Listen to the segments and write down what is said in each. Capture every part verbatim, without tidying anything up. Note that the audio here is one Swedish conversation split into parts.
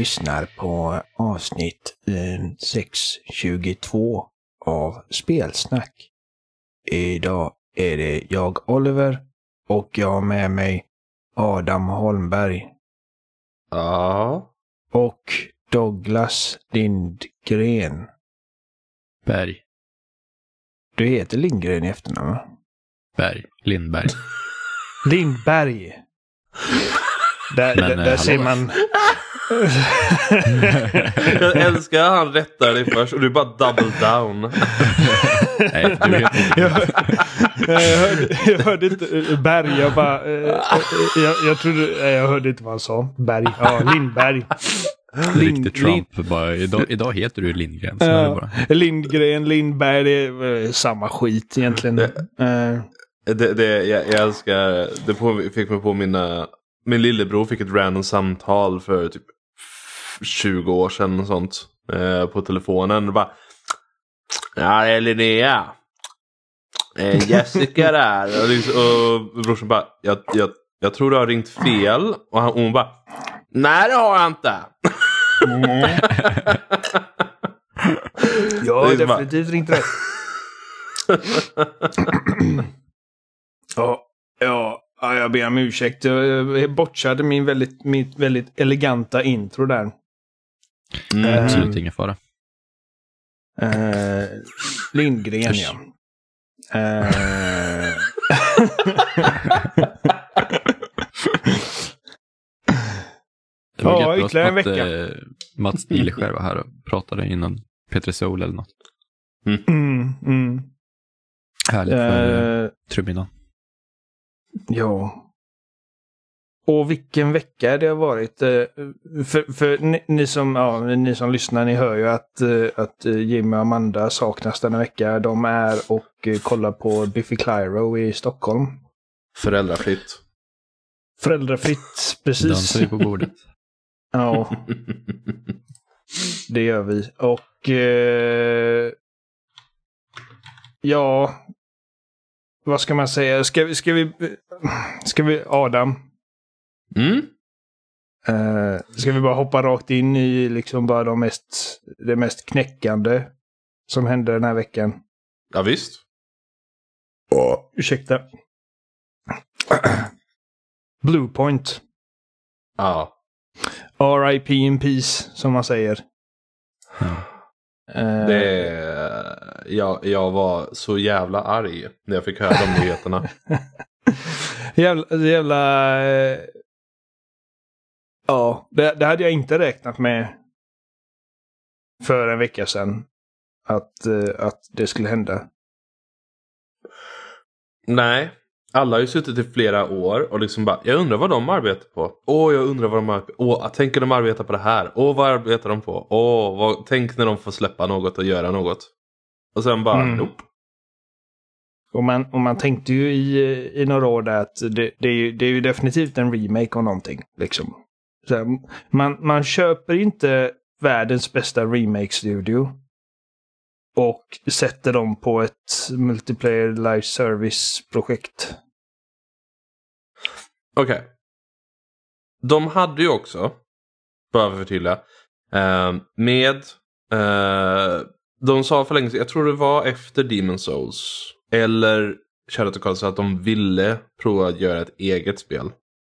lyssnar på avsnitt eh, sex tjugotvå av Spelsnack. Idag är det jag, Oliver, och jag har med mig Adam Holmberg. Ja. Och Douglas Lindgren. Berg. Du heter Lindgren i efternamn, va? Berg. Lindberg. Lindberg. Där, Men, där, där eh, ser man... Jag älskar att han rättar dig först och du bara double down. Nej, du vet inte. jag, jag, hörde, jag hörde inte Berg, jag bara... eh, Jag, jag trodde... Jag hörde inte vad han sa. Berg. Ja, Lindberg. Lind, Riktigt Trump. Bara, idag, idag heter du Lindgren. Så uh, är det bara. Lindgren, Lindberg, det är uh, samma skit egentligen. Uh. Det, det, jag, jag älskar... Det på, fick mig på mina... Min lillebror fick ett random samtal för typ tjugo år sedan och sånt eh, på telefonen och bara, ja, det är Linnea, eh, Jessica där och, liksom, och brorsan bara, jag, jag, jag tror du har ringt fel och han, och hon bara, nej det har jag inte. Mm. Jag har definitivt ringt rätt. Ja, ja. Ja, jag ber om ursäkt. Jag bortsade min väldigt, mitt väldigt eleganta intro där. Mm, uh, absolut ingen fara. Uh, Lindgren, ja. Uh... Det var ja, ytterligare en att, vecka. Äh, Mats Dileskär var här och pratade innan Peter Sol eller något. Mm. Mm, mm. Härligt för uh... uh, Trumina. Ja. Och vilken vecka det har varit. För, för ni, ni, som, ja, ni som lyssnar, ni hör ju att, att Jimmy och Amanda saknas denna vecka. De är och kollar på Biffy Clyro i Stockholm. Föräldrafritt. Föräldrafritt, precis. Dansar vi på bordet. Ja. Det gör vi. Och eh, ja... Vad ska man säga? Ska vi... Ska vi, ska vi Adam? Mm? Uh, ska vi bara hoppa rakt in i liksom bara de mest, det mest knäckande som hände den här veckan? Ja, visst. Oh. Ursäkta. Bluepoint. Ja. R I P in peace, som man säger. Mm. Uh, Det, jag, jag var så jävla arg när jag fick höra de nyheterna. jävla... jävla uh, ja, det, det hade jag inte räknat med för en vecka sedan. Att, uh, att det skulle hända. Nej, alla har ju suttit i flera år och liksom bara, jag undrar vad de arbetar på. Åh, jag undrar vad de arbetar på. Åh, tänker de arbeta på det här? Åh, vad arbetar de på? Åh, vad, tänk när de får släppa något och göra något. Och sen bara, mm. nope. Och man, och man tänkte ju i, i några år där att det, det, är ju, det är ju definitivt en remake av någonting. Liksom. Så här, man, man köper inte världens bästa remake-studio och sätter dem på ett multiplayer live service-projekt. Okej. Okay. De hade ju också, bara för att förtydliga, eh, med, eh, de sa för länge sedan, jag tror det var efter Demon's Souls, eller Shadow of the Colossus, att de ville prova att göra ett eget spel.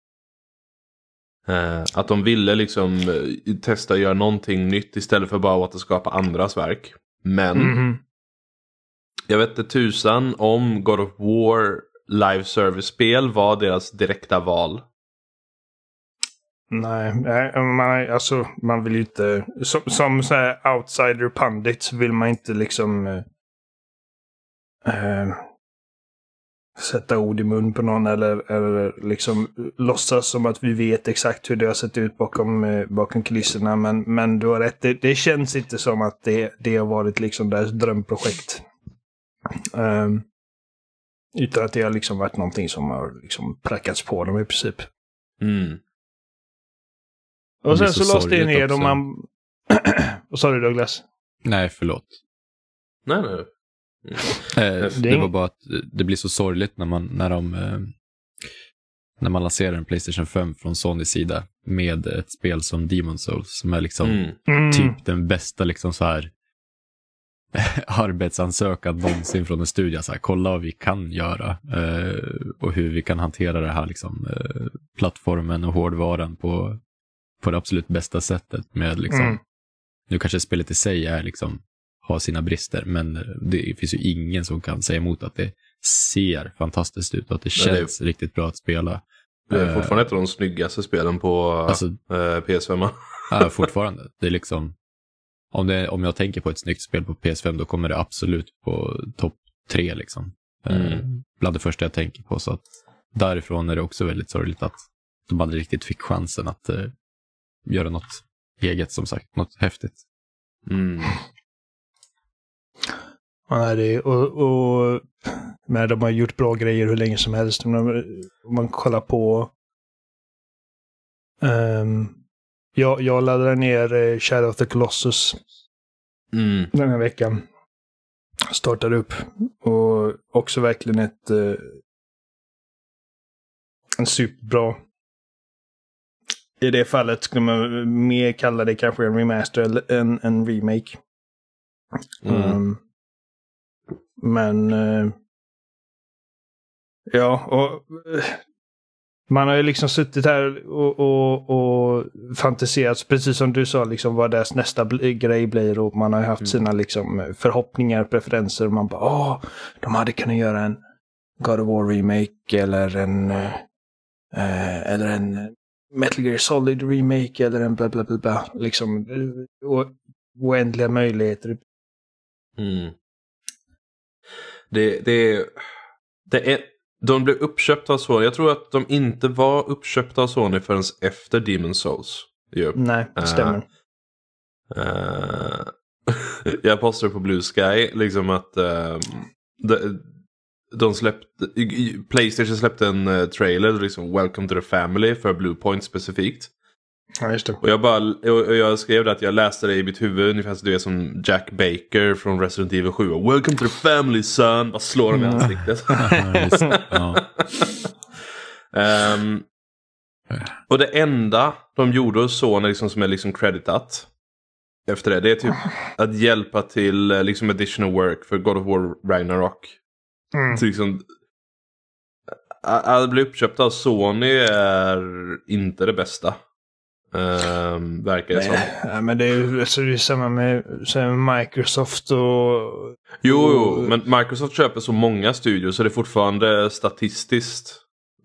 Eh, att de ville liksom eh, testa att göra någonting nytt istället för bara att skapa andras verk. Men Mm-hmm. jag vet inte tusan om God of War live service-spel var deras direkta val. Nej, man, alltså, man vill ju inte... Som, som så här outsider pundits vill man inte liksom... Eh, sätta ord i mun på någon eller, eller liksom låtsas som att vi vet exakt hur det har sett ut bakom, eh, bakom kulisserna. Men, men du har rätt, det, det känns inte som att det, det har varit liksom deras drömprojekt. Um, utan att det har liksom varit någonting som har liksom prackats på dem i princip. Mm. Och sen så, så låste det ner dem man... Vad sa du, Douglas? Nej, förlåt. Nej, nej. Mm. Eh, det var bara att det blir så sorgligt när man när de eh, när man lanserar en PlayStation fem från Sonys sida med ett spel som Demon's Souls som är liksom Mm. Mm. typ den bästa liksom så här arbetsansökan någonsin från en studio. Så här, kolla vad vi kan göra eh, och hur vi kan hantera det här liksom, eh, plattformen och hårdvaran på, på det absolut bästa sättet. Med, liksom, Mm. Nu kanske spelet i sig är, liksom, har sina brister, men det finns ju ingen som kan säga emot att det ser fantastiskt ut och att det känns det är, riktigt bra att spela. Det är fortfarande ett av de snyggaste spelen på alltså, eh, P S fem. Ja, fortfarande. Det är liksom, om, det, om jag tänker på ett snyggt spel på P S fem, då kommer det absolut på topp tre liksom. Mm. Eh, bland det första jag tänker på. Så att därifrån är det också väldigt sorgligt att de aldrig riktigt fick chansen att eh, göra något eget, som sagt. Något häftigt. Mm. Ja, det är, och, och men de har gjort bra grejer hur länge som helst. Om man, om man kollar på um, jag, jag laddade ner Shadow of the Colossus Mm. den här veckan. Startade upp. Och också verkligen ett uh, en superbra. I det fallet skulle man mer kalla det kanske en remaster eller en, en remake. Mm. Um, men uh, ja, och uh, man har ju liksom suttit här och, och, och fantiserat, precis som du sa, liksom vad deras nästa bl- grej blir, och man har ju haft Mm. sina liksom förhoppningar, preferenser, och man bara, åh, de hade kunnat göra en God of War remake eller en uh, uh, eller en Metal Gear Solid remake eller en bla bla bla, bla liksom uh, och oändliga möjligheter. Mm. Det, det, det är, de blev uppköpta av Sony. Jag tror att de inte var uppköpta av Sony förrän efter Demon's Souls. Yep. Nej, det stämmer. Uh, uh, jag postade på Blue Sky liksom att uh, de, de släppte, PlayStation släppte en uh, trailer liksom Welcome to the Family för Blue Point specifikt. Ja, just det. Och jag, bara, och jag skrev det att jag läste det i mitt huvud ungefär som du är som Jack Baker från Resident Evil sju. Welcome to the family, son! Bara slår dem i ansiktet. Ja. um, och det enda de gjorde hos Sony liksom, som är liksom creditat efter det, det är typ att hjälpa till liksom additional work för God of War Ragnarok. Mm. Så liksom, att bli uppköpt av Sony är inte det bästa. Um, verkar det som. Ja, men det är ju alltså, det är samma med, med Microsoft och... Jo, jo, men Microsoft köper så många studios så det är fortfarande statistiskt.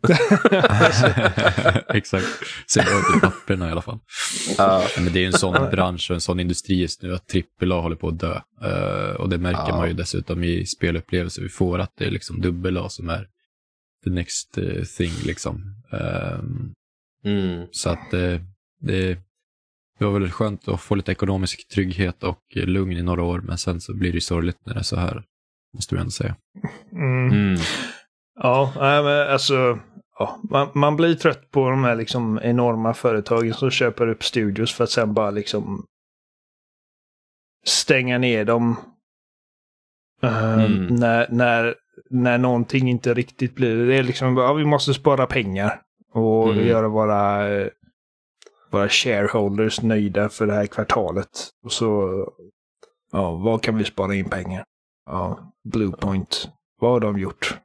Exakt. Ser bra ut i papperna i alla fall. Uh, Men det är ju en sån bransch och en sån industri just nu att trippel A håller på att dö. Uh, och det märker uh. man ju dessutom i spelupplevelser vi får, att det är liksom dubbel A som är the next uh, thing liksom. Um, mm. Så att uh, det, det var väl skönt att få lite ekonomisk trygghet och lugn i några år, men sen så blir det ju sorgligt när det är så här, måste vi ändå säga. Mm. Mm. Ja, men alltså... Ja, man, man blir trött på de här liksom enorma företagen som köper upp studios för att sen bara liksom stänga ner dem uh, Mm. när, när, när någonting inte riktigt blir. Det är liksom bara, ja, vi måste spara pengar och Mm. göra våra, uh, våra shareholders nöjda för det här kvartalet. Och så, ja, vad kan vi spara in pengar? Ja, Bluepoint, vad har de gjort?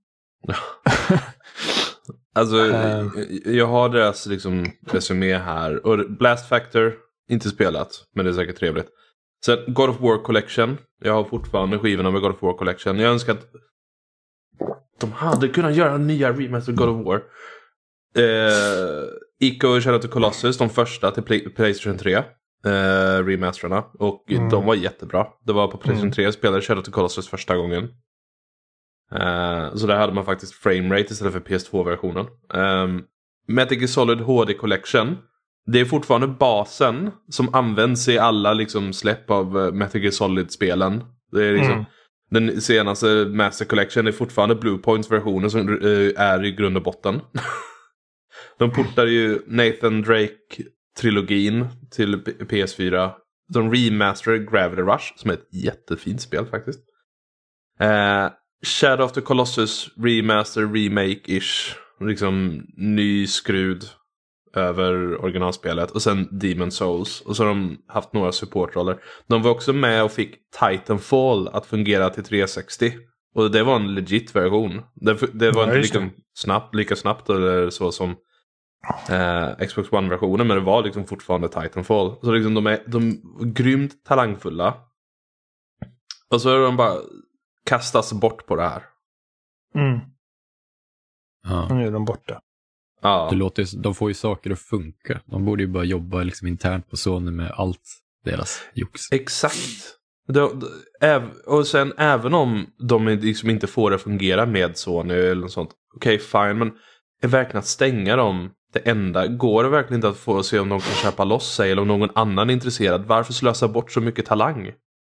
Alltså, Uh. jag har deras liksom resumé här. Och Blast Factor, inte spelat, men det är säkert trevligt. Sen God of War Collection. Jag har fortfarande skivorna med God of War Collection. Jag önskar att de hade kunnat göra nya remaster God of War. Eh, Ico och Shadow of the Colossus, de första till Play- PlayStation tre. Eh, remasterna. Och Mm. de var jättebra. Det var på PlayStation Mm. tre jag spelade Shadow of the Colossus första gången. Uh, så där hade man faktiskt framerate istället för P S två-versionen. Um, Metal Gear Solid H D Collection. Det är fortfarande basen som används i alla liksom, släpp av uh, Metal Gear Solid-spelen. Det är liksom, Mm. den senaste Master Collection är fortfarande Bluepoints versionen som uh, är i grund och botten. De portade ju Nathan Drake-trilogin till P- P S fyra. De remasterade Gravity Rush som är ett jättefint spel faktiskt. Uh, Shadow of the Colossus remaster remake-ish. liksom ny skrud över originalspelet. Och sen Demon Souls. Och så har de haft några supportroller. De var också med och fick Titanfall att fungera till trehundrasextio. Och det var en legit version. Det, det var ja, inte lika snabbt, lika snabbt eller så som eh, Xbox One-versionen. Men det var liksom fortfarande Titanfall. Så liksom de är de är grymt talangfulla. Och så är de bara kastas bort på det här. Mm. Ja. Nu är de borta. Ja. Det låter, de får ju saker att funka. De borde ju bara jobba liksom internt på Sony med allt deras jox. Exakt. Det, det, äv, och sen även om de liksom inte får det fungera med Sony eller något sånt. Okej, okay, fine. Men är verkligen att stänga dem det enda? Går det verkligen inte att få se om de kan köpa loss sig eller om någon annan är intresserad? Varför slösa bort så mycket talang?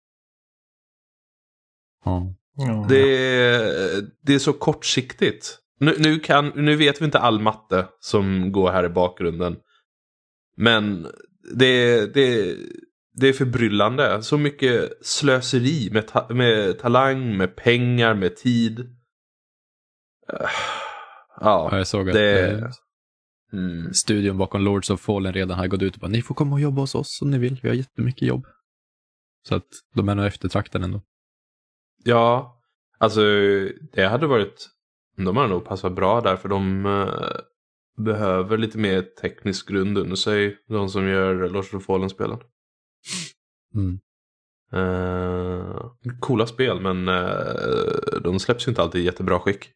Ja. Ja. Det, det är så kortsiktigt. Nu, nu, kan, nu vet vi inte all matte som går här i bakgrunden. Men det, det, det är förbryllande. Så mycket slöseri med, ta, med talang, med pengar, med tid. Uh, ja, Jag såg att det, eh, mm. studion bakom Lords of Fallen redan har gått ut och bara, ni får komma och jobba hos oss om ni vill. Vi har jättemycket jobb. Så att de är nog eftertraktade ändå. Ja, alltså det hade varit... De har nog passat bra där för de uh, behöver lite mer teknisk grund under sig. De som gör Lords of Fallen-spelen. Mm. Uh, coola spel men uh, de släpps ju inte alltid i jättebra skick.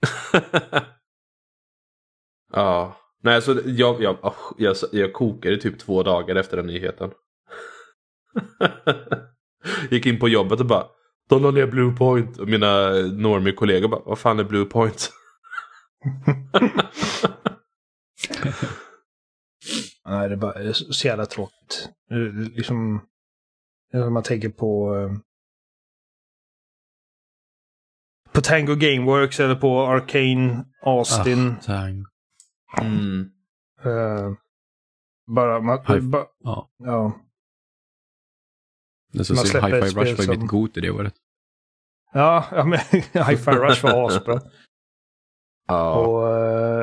Ja, nej så jag, jag, jag, jag kokade typ två dagar efter den nyheten. Gick in på jobbet och bara de la ner Blue Point och mina normie-kollegor bara, vad fan är Blue Point? Nej, det är bara så jävla tråkigt. Liksom, när man tänker på på Tango Gameworks eller på Arcane Austin. Ah, tang. Mm. Uh, bara, man, Hi- bara Ja. ja. Det är så Man synd. släpper ett Hi-Fi Rush spel var ju mitt som- god i det året. Ja, ja men Hi-Fi Rush var asbra. Ja. Och, eh,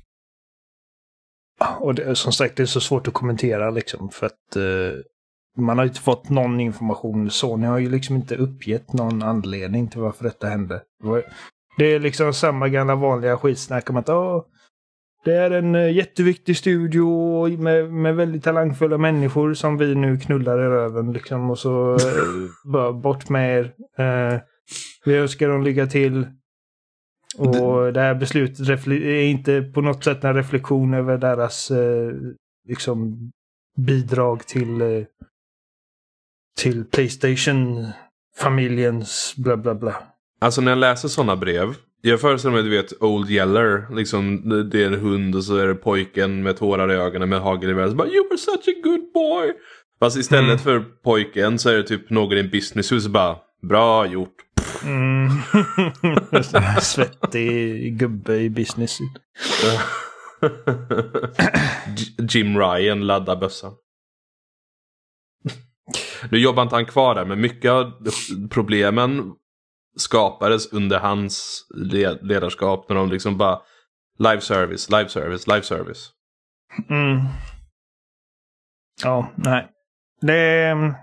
och det, som sagt, det är så svårt att kommentera liksom, för att eh, man har inte fått någon information. Sony har ju liksom inte uppgett någon anledning till varför detta hände. Det är liksom samma gamla vanliga skitsnack om att åh, det är en uh, jätteviktig studio med, med väldigt talangfulla människor som vi nu knullar i röven liksom, och så uh, bara bort med er. Uh, vi önskar dem lycka till. Och det här beslutet refle- är inte på något sätt en reflektion över deras uh, liksom bidrag till uh, till PlayStation-familjens bla bla bla. Alltså när jag läser sådana brev, jag föreställer mig, du vet, Old Yeller, liksom det är en hund och så är det pojken med tårar i ögonen med hagelgevär så bara, you were such a good boy. Fast istället mm. för pojken så är det typ någon i en businesshus bara, bra gjort. Mm. Svettig gubbe i business. Jim Ryan laddar bössan. Nu jobbar inte han kvar där, men mycket av problemen skapades under hans led- ledarskap när de liksom bara live service, live service, live service. Mm. Ja, nej. Det är,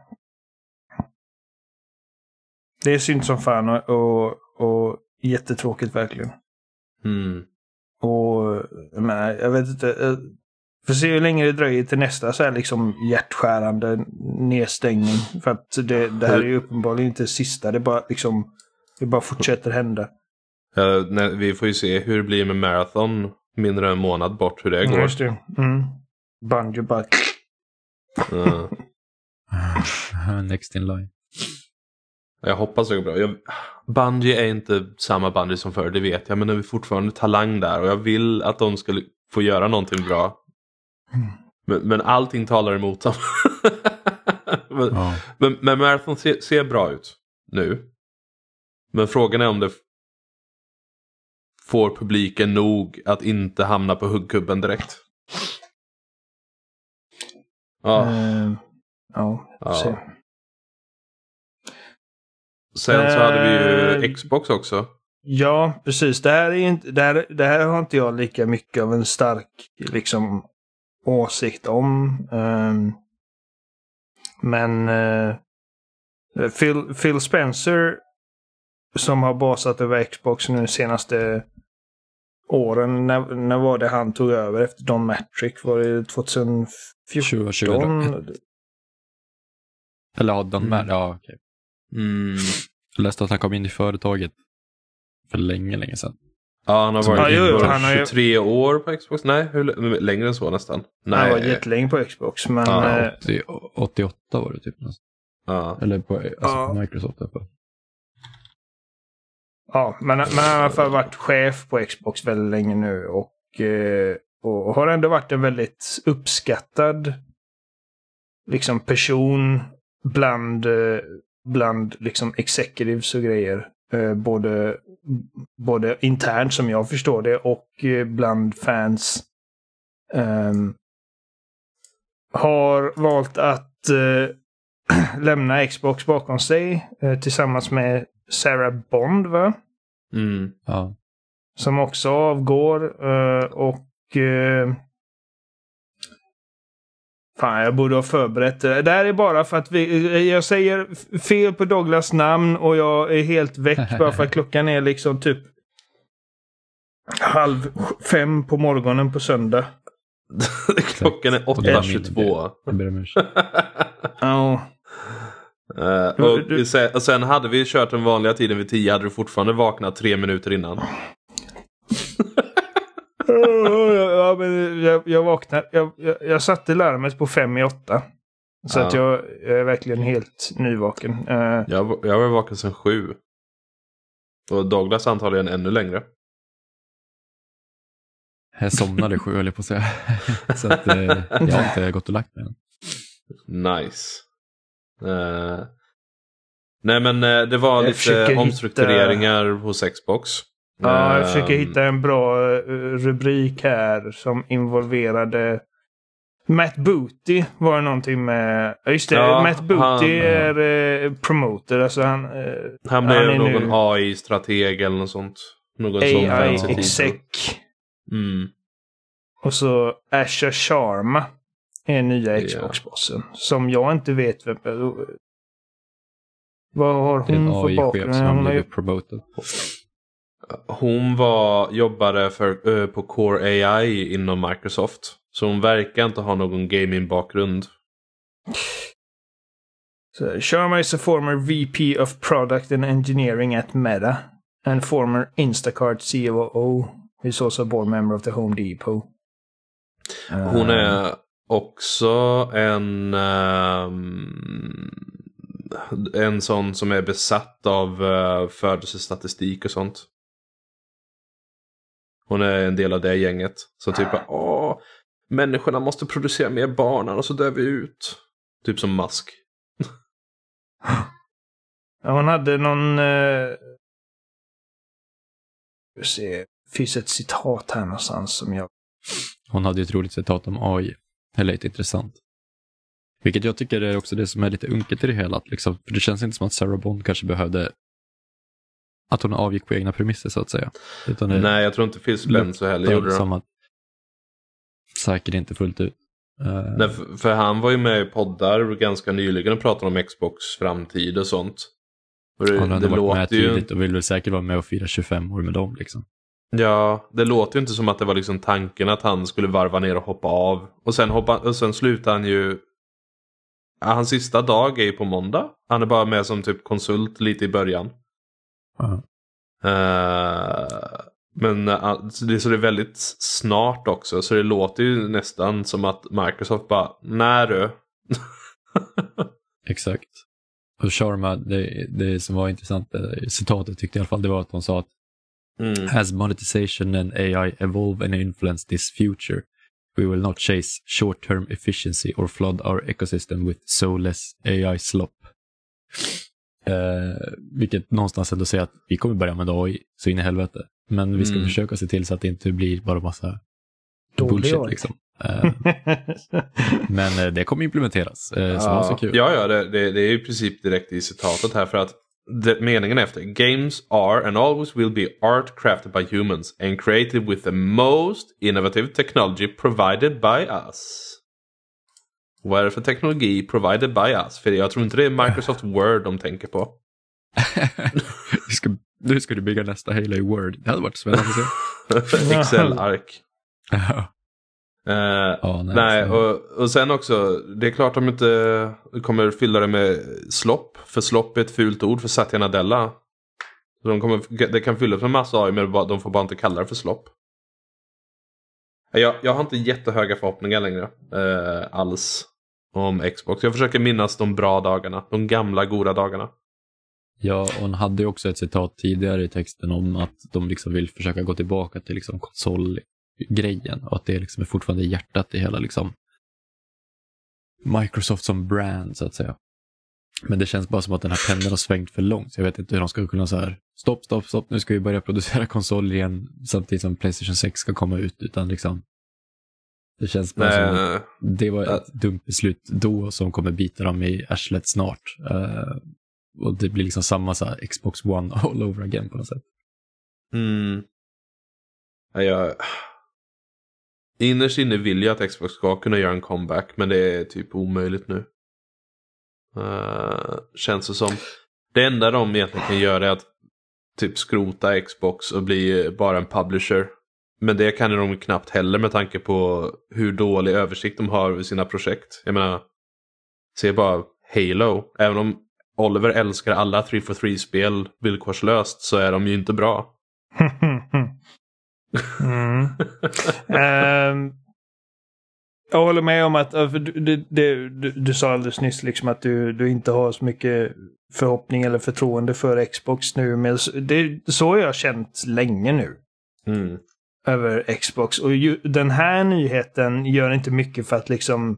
det är synd som fan och, och, och jättetråkigt verkligen. Mm. Och jag menar, jag vet inte, för se hur länge det dröjer till nästa så här liksom hjärtskärande nedstängning. För att det, det här är ju uppenbarligen inte sista, det bara liksom det bara fortsätter hända. Uh, nej, vi får ju se hur det blir med Marathon mindre än en månad bort, hur det går. Ja, just det. Mm. Bungie bara... Uh. Next in line. Jag hoppas det går bra. Jag, Bungie är inte samma Bungie som förr, det vet jag. Men det är fortfarande talang där. Och jag vill att de ska få göra någonting bra. Mm. Men, men allting talar emot dem. men, ja. men, men Marathon ser, ser bra ut nu. Men frågan är om det får publiken nog att inte hamna på huggkubben direkt. Ja. Uh, ja, ja. Se. Sen så hade vi ju Xbox också. ja, precis. Det här, är inte, det, här, det här har inte jag lika mycket av en stark liksom, åsikt om. Um, men uh, Phil, Phil Spencer, som har basat över Xbox nu de senaste åren, när, när var det han tog över efter Don Matrick? Var det tjugohundrafjorton? tjugohundraett. Eller hade han med? Mm. Ja, okej. Okay. Mm. Jag läste att han kom in i företaget för länge, länge sedan. Ja, han har varit ja, ju, han har tjugotre ju... år på Xbox. Nej, hur, längre än så nästan. Nej. Han var jättelänge på Xbox, men... Ja, åttio, åttioåtta var det typ nästan. Ja. Eller på, alltså ja. på Microsoft. Därför. Ja, men, men han har i alla fall varit chef på Xbox väldigt länge nu. Och, och har ändå varit en väldigt uppskattad liksom person bland, bland liksom executives och grejer. Både, både internt som jag förstår det och bland fans. Um, har valt att uh, lämna Xbox bakom sig uh, tillsammans med Sarah Bond, va? Mm. Ja. Som också avgår. Uh, och uh, fan, jag borde ha förberett det. Det här är bara för att vi, jag säger fel på Douglas namn och jag är helt väck bara för att klockan är liksom typ halv fem på morgonen på söndag. Klockan är åtta tjugotvå. Ja. Uh, och, du, du, och sen hade vi kört den vanliga tiden vid tio, hade du fortfarande vaknat tre minuter innan. Ja, men jag, jag vaknade. Jag, jag, jag satte larmet på fem i åtta. Så ja. att jag, jag är verkligen helt nyvaken. Uh, jag, jag var vaken sedan sju. Och Douglas antagligen ännu längre. Jag somnade sju, eller på att säga. Så att eh, jag har inte gått och lagt mig än. Nice. Uh, nej men uh, det var jag lite omstruktureringar hitta... hos Xbox. Ja, jag försöker hitta en bra uh, rubrik här som involverade Matt Booty. Var det någonting med... Just det, ja, Matt Booty han, är uh, promoter. Alltså han, uh, han blev han någon nu... A I-strateg eller något sånt. Någon A I-exec. Mm. Och så Asha Sharma är nya Xbox-bossen. Yeah. Som jag inte vet vem... Vad har hon för bakgrund? Hon har ju promoted. Hon var, jobbade för, uh, på Core A I inom Microsoft. Så hon verkar inte ha någon gaming-bakgrund. So, Sharma is a former V P of Product and Engineering at Meta. And former Instacart C O O. He's also a board member of the Home Depot. Hon är också en um, en sån som är besatt av uh, födelsestatistik och sånt. Hon är en del av det gänget. Så typ, åh, människorna måste producera mer barn och så dör vi ut. Typ som Musk. Hon hade någon... Uh... Vi ser, finns ett citat här någonstans som jag... Hon hade ju ett roligt citat om A I. Eller lite intressant. Vilket jag tycker är också det som är lite unket i det hela. Liksom. För det känns inte som att Sarah Bond kanske behövde... Att hon avgick på egna premisser så att säga. Utan det... Nej, jag tror inte Phil Spencer heller gjorde det. Som att... Säkert inte fullt ut. Uh... Nej, för, för han var ju med i poddar ganska nyligen och pratade om Xbox framtid och sånt. Och det, han hade det varit med tidigt ju... och vill väl säkert vara med och fira tjugofem år med dem liksom. Ja, det låter ju inte som att det var liksom tanken att han skulle varva ner och hoppa av. Och sen, hoppa, och sen slutar han ju... Ja, hans sista dag är ju på måndag. Han är bara med som typ konsult lite i början. Uh-huh. Uh, men uh, det, så det är väldigt snart också. Så det låter ju nästan som att Microsoft bara, nej du. Exakt. Och Sharma, det, det som var intressant, citatet tyckte jag i alla fall, det var att hon sa att mm. As monetization and A I evolve and influence this future, we will not chase short-term efficiency or flood our ecosystem with soulless A I slop. Uh, vilket någonstans ändå säger att vi kommer börja med A I så in i helvete. Men vi ska mm. försöka se till så att det inte blir bara massa dålig bullshit liksom. Uh, men uh, det kommer implementeras. Uh, ja. Så var så kul. Ja, ja det, det, det är i princip direkt i citatet här för att det, meningen efter. Games are and always will be art crafted by humans and created with the most innovative technology provided by us. Vad är det för teknologi provided by us? För jag tror inte det är Microsoft Word de tänker på. ska, nu ska du bygga nästa Halo i Word. Det hade varit spännande att se. Excel-ark. Uh, oh, nej, nej och, och sen också, det är klart de inte kommer fylla det med slopp. För slopp är ett fult ord för Satya Nadella. Så de kommer, det kan fyllas med massa A I, men de får bara inte kalla det för slopp. Jag, jag har inte jättehöga förhoppningar längre uh, alls om Xbox. Jag försöker minnas de bra dagarna, de gamla goda dagarna. Ja, och hon hade ju också ett citat tidigare i texten om att de liksom vill försöka gå tillbaka till liksom konsolgrejen och att det liksom är fortfarande hjärtat i hela liksom Microsoft som brand så att säga. Men det känns bara som att den här pendeln har svängt för långt. Så jag vet inte hur de ska kunna så här stopp, stopp, stopp, nu ska vi börja producera konsoler igen samtidigt som PlayStation sex ska komma ut, utan liksom det känns bara Nej, som att det var ett äh. dumt beslut då som kommer bita dem i arslet snart. Uh, och det blir liksom samma så här Xbox One all over again på något sätt. Mm. Ja, jag... Innerst inne vill jag att Xbox ska kunna göra en comeback, men det är typ omöjligt nu. Uh, känns det som. Det enda de egentligen kan göra är att typ skrota Xbox och bli bara en publisher. Men det kan de knappt heller med tanke på hur dålig översikt de har över sina projekt. Jag menar, se bara Halo. Även om Oliver älskar alla tre for tre-spel villkorslöst så är de ju inte bra. mm. um, jag håller med om att för du, du, du, du, du sa alldeles nyss liksom att du, du inte har så mycket förhoppning eller förtroende för Xbox nu. Men det, så har jag känt länge nu. Mm. Över Xbox. Och ju, den här nyheten gör inte mycket för att liksom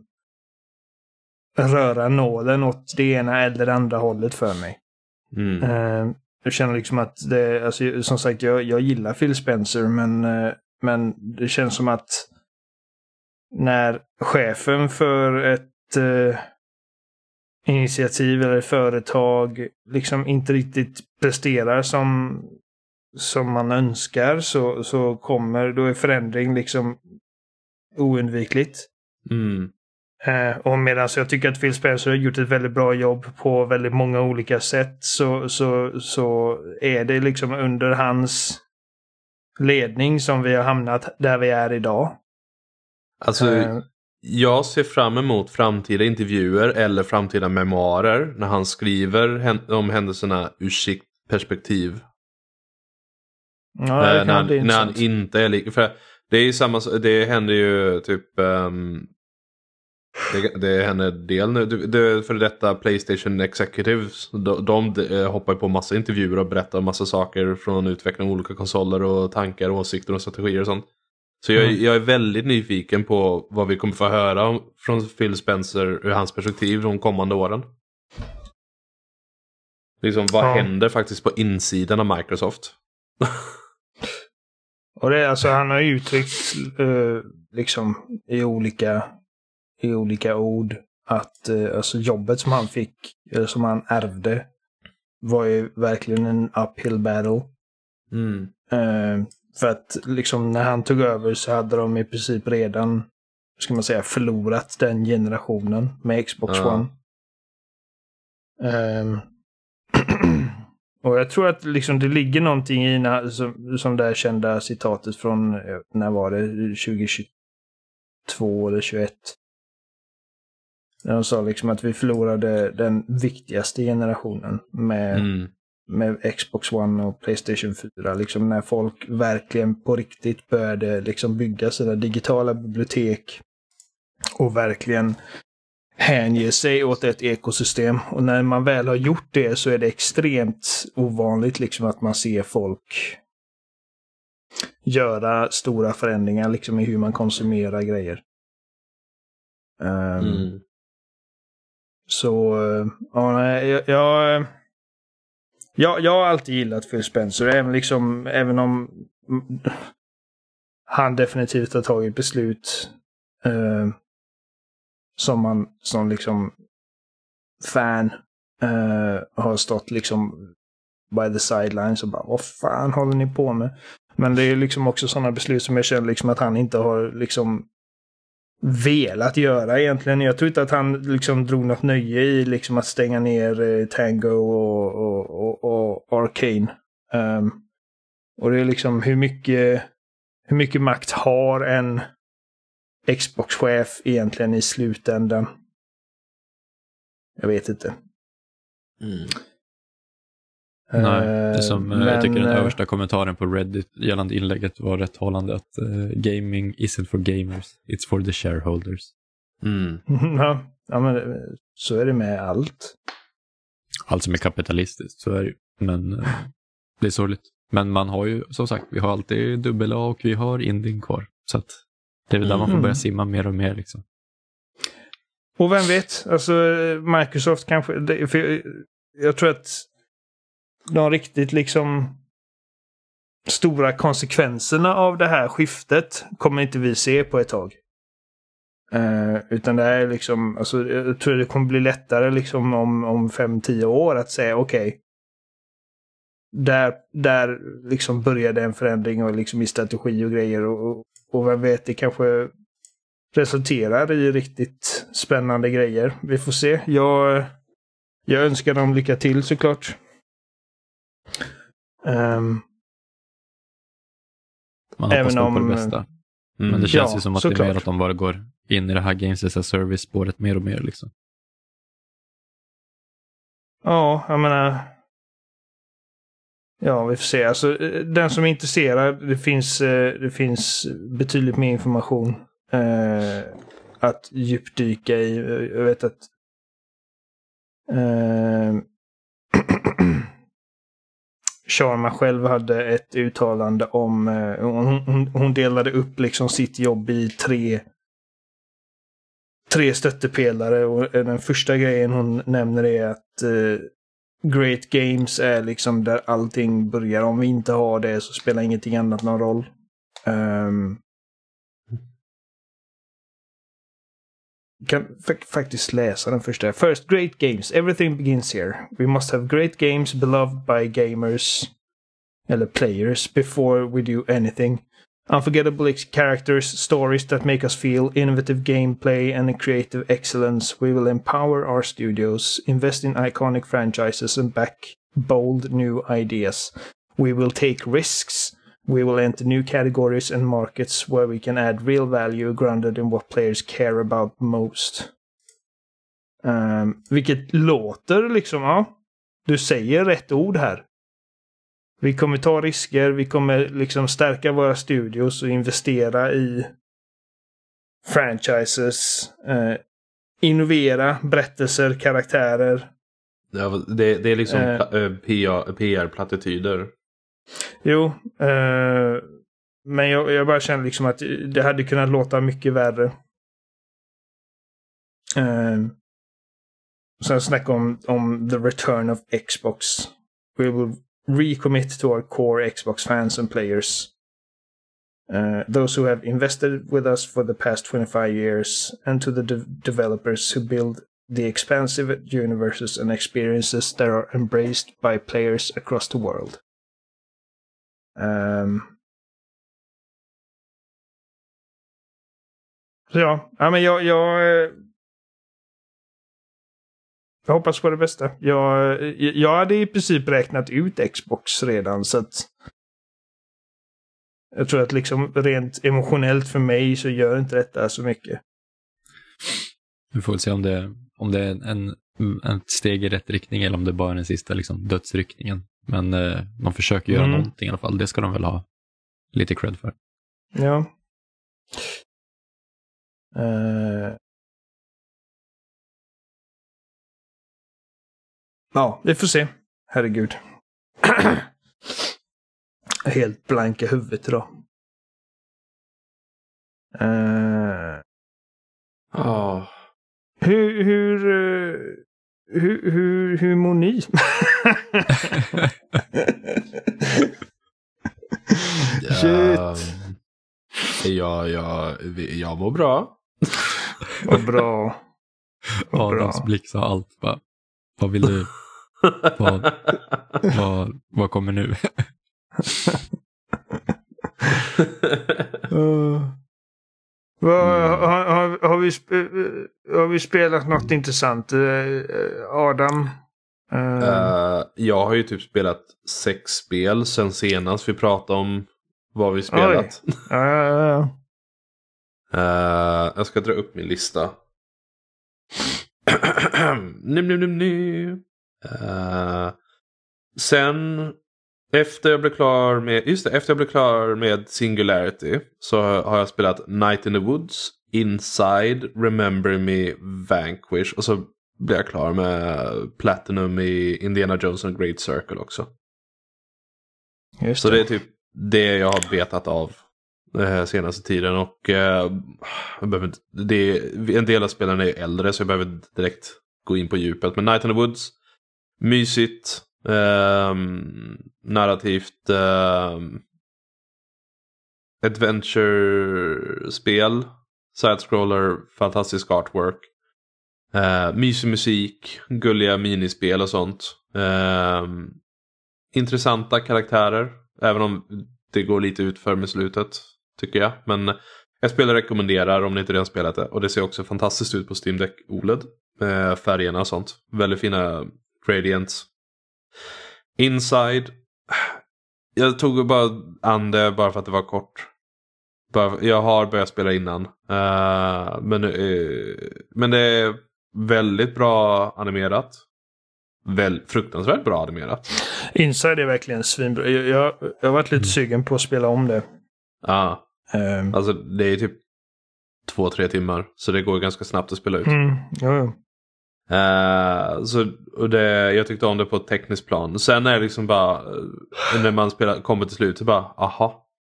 röra nålen åt det ena eller det andra hållet för mig. Mm. Uh, jag känner liksom att det, alltså, som sagt, jag, jag gillar Phil Spencer, men, uh, men det känns som att när chefen för ett uh, initiativ eller företag liksom inte riktigt presterar som som man önskar, så, så kommer då är förändring liksom oundvikligt. Mm. Eh, och medan jag tycker att Phil Spencer har gjort ett väldigt bra jobb på väldigt många olika sätt, så, så, så är det liksom under hans ledning som vi har hamnat där vi är idag. Alltså, eh, jag ser fram emot framtida intervjuer eller framtida memoarer när han skriver om händelserna ur sitt perspektiv. Ja, eh, när, han, när han inte är lik, för det är ju samma, det händer ju typ um, det, det händer del nu, det, för detta PlayStation Executives, de, de, de hoppar på massa intervjuer och berättar massa saker från utveckling av olika konsoler och tankar, åsikter och strategier och sånt. Så jag, mm. jag är väldigt nyfiken på vad vi kommer få höra om, från Phil Spencer ur hans perspektiv de kommande åren. Liksom, vad ja. händer faktiskt på insidan av Microsoft? Och det, alltså, han har uttryckt uh, liksom i olika i olika ord att uh, alltså, jobbet som han fick, eller som han ärvde, var ju verkligen en uphill battle. Mm. Uh, för att liksom när han tog över så hade de i princip redan, ska man säga, förlorat den generationen med Xbox ja. One. Um, och jag tror att liksom det ligger någonting i när, som, som det här kända citatet från, när var det, tjugohundratjugotvå eller tjugoett. När de sa liksom att vi förlorade den viktigaste generationen med, mm. med Xbox One och PlayStation fyra. Liksom när folk verkligen på riktigt började liksom bygga sina digitala bibliotek och verkligen hänger sig åt ett ekosystem. Och när man väl har gjort det så är det extremt ovanligt liksom att man ser folk göra stora förändringar liksom i hur man konsumerar grejer. Um, mm. Så ja, jag, jag, jag, jag har alltid gillat Phil Spencer, även, liksom, även om han definitivt har tagit beslut uh, som man som liksom fan uh, har stått liksom by the sidelines och bara, vad fan håller ni på med? Men det är liksom också sådana beslut som jag känner liksom att han inte har liksom velat göra egentligen. Jag tror inte att han liksom drog något nöje i liksom att stänga ner eh, Tango och, och, och, och Arcane. Um, och det är liksom hur mycket hur mycket makt har en Xbox-chef egentligen i slutändan? Jag vet inte. Mm. Nej, det som men, jag tycker den översta kommentaren på Reddit gällande inlägget var rätt hållande att uh, gaming isn't for gamers, it's for the shareholders. Mm. ja, ja, men så är det med allt. Allt som är kapitalistiskt, så är det ju. Men uh, det är sorgligt. Men man har ju, som sagt, vi har alltid dubbel A och vi har indien kvar. Så att det är väl där man får börja simma mer och mer liksom. Och vem vet, alltså Microsoft kanske, det, för jag, jag tror att de riktigt liksom stora konsekvenserna av det här skiftet kommer inte vi se på ett tag. Uh, utan det är liksom, alltså, jag tror det kommer bli lättare liksom om, om fem, tio år att säga okej. Okay, där, där liksom började en förändring och liksom i strategi och grejer och, och vem vet, det kanske resulterar i riktigt spännande grejer. Vi får se. Jag, jag önskar dem lycka till såklart. Um, Man hoppas även om, på det bästa. Mm. Men det känns ja, ju som att det är mer att de bara går in i det här Games as a Service-spåret mer och mer liksom. Ja, jag menar... Ja, vi får se. Alltså, den som är intresserad, det finns, det finns betydligt mer information eh, att djupdyka i. Jag vet att eh, Sharma själv hade ett uttalande om eh, hon, hon delade upp liksom sitt jobb i tre tre stöttepelare och den första grejen hon nämner är att eh, Great Games är liksom där allting börjar. Om vi inte har det så spelar ingenting annat någon roll. Um, kan f- faktiskt läsa den första. First, great games. Everything begins here. We must have great games beloved by gamers eller players before we do anything. Unforgettable characters, stories that make us feel, innovative gameplay and creative excellence. We will empower our studios, invest in iconic franchises and back bold new ideas. We will take risks. We will enter new categories and markets where we can add real value grounded in what players care about most. Um, vilket låter liksom, ja, du säger rätt ord här. Vi kommer ta risker, vi kommer liksom stärka våra studios och investera i franchises, eh, innovera berättelser, karaktärer. Ja, det, det är liksom eh, P R-plattityder. Jo, eh, men jag, jag bara känner liksom att det hade kunnat låta mycket värre. Eh, sen snacka om, om the return of Xbox. We will recommit to our core Xbox fans and players. Uh, those who have invested with us for the past twenty-five years, and to the de- developers who build the expansive universes and experiences that are embraced by players across the world. Um, så ja, ja men jag, jag Jag hoppas på det bästa. Jag, jag hade i princip räknat ut Xbox redan, så att jag tror att liksom rent emotionellt för mig så gör inte detta så mycket. Vi får väl se om det, om det är en, en steg i rätt riktning eller om det bara är den sista liksom, dödsryckningen. Men eh, de försöker göra mm. någonting i alla fall. Det ska de väl ha lite cred för. Ja. Uh... Ja, vi får se. Herregud. Helt blanka huvudet idag. Uh... Oh. Hur, hur, hur, hur, hur mår ni? Shit. Ja, ja, jag mår bra. Vad bra. Adams blick sa allt bara. Vad vill du? vad, vad, vad kommer nu? uh, vad, har, har, har, vi spe- har vi spelat något intressant? Uh, Adam? Uh... Uh, jag har ju typ spelat sex spel sen senast vi pratade om vad vi spelat. Ja, ja, ja. Uh, jag ska dra upp min lista. num, num, num, num. Uh, sen efter jag blev klar med just det, efter jag blev klar med Singularity så har jag spelat Night in the Woods, Inside, Remember Me, Vanquish och så blev jag klar med Platinum i Indiana Jones and Great Circle också. Just så det. det är typ det jag har betat av eh, senaste tiden och eh, jag behöver, det, en del av spelarna är äldre så jag behöver direkt gå in på djupet. Men Night in the Woods, mysigt, eh, narrativt, eh, adventure-spel, side-scroller, fantastisk artwork, eh, mysig musik, gulliga minispel och sånt. Eh, intressanta karaktärer, även om det går lite ut för med slutet, tycker jag. Men jag spelar rekommenderar om ni inte redan spelat det. Och det ser också fantastiskt ut på Steam Deck O L E D. Med färgerna och sånt. Väldigt fina gradients. Inside. Jag tog bara an det bara för att det var kort. Bara, jag har börjat spela innan. Uh, men, uh, men det är väldigt bra animerat. Väl, fruktansvärt bra animerat. Inside är verkligen svinbra. Jag, jag, jag har varit lite sugen på att spela om det. Ja. Um. Alltså det är typ två, tre timmar. Så det går ganska snabbt att spela ut. Mm. Ja, ja. Uh, så, och det, jag tyckte om det på ett tekniskt plan. Sen är det liksom bara när man spelar, kommer till slut så bara, aha.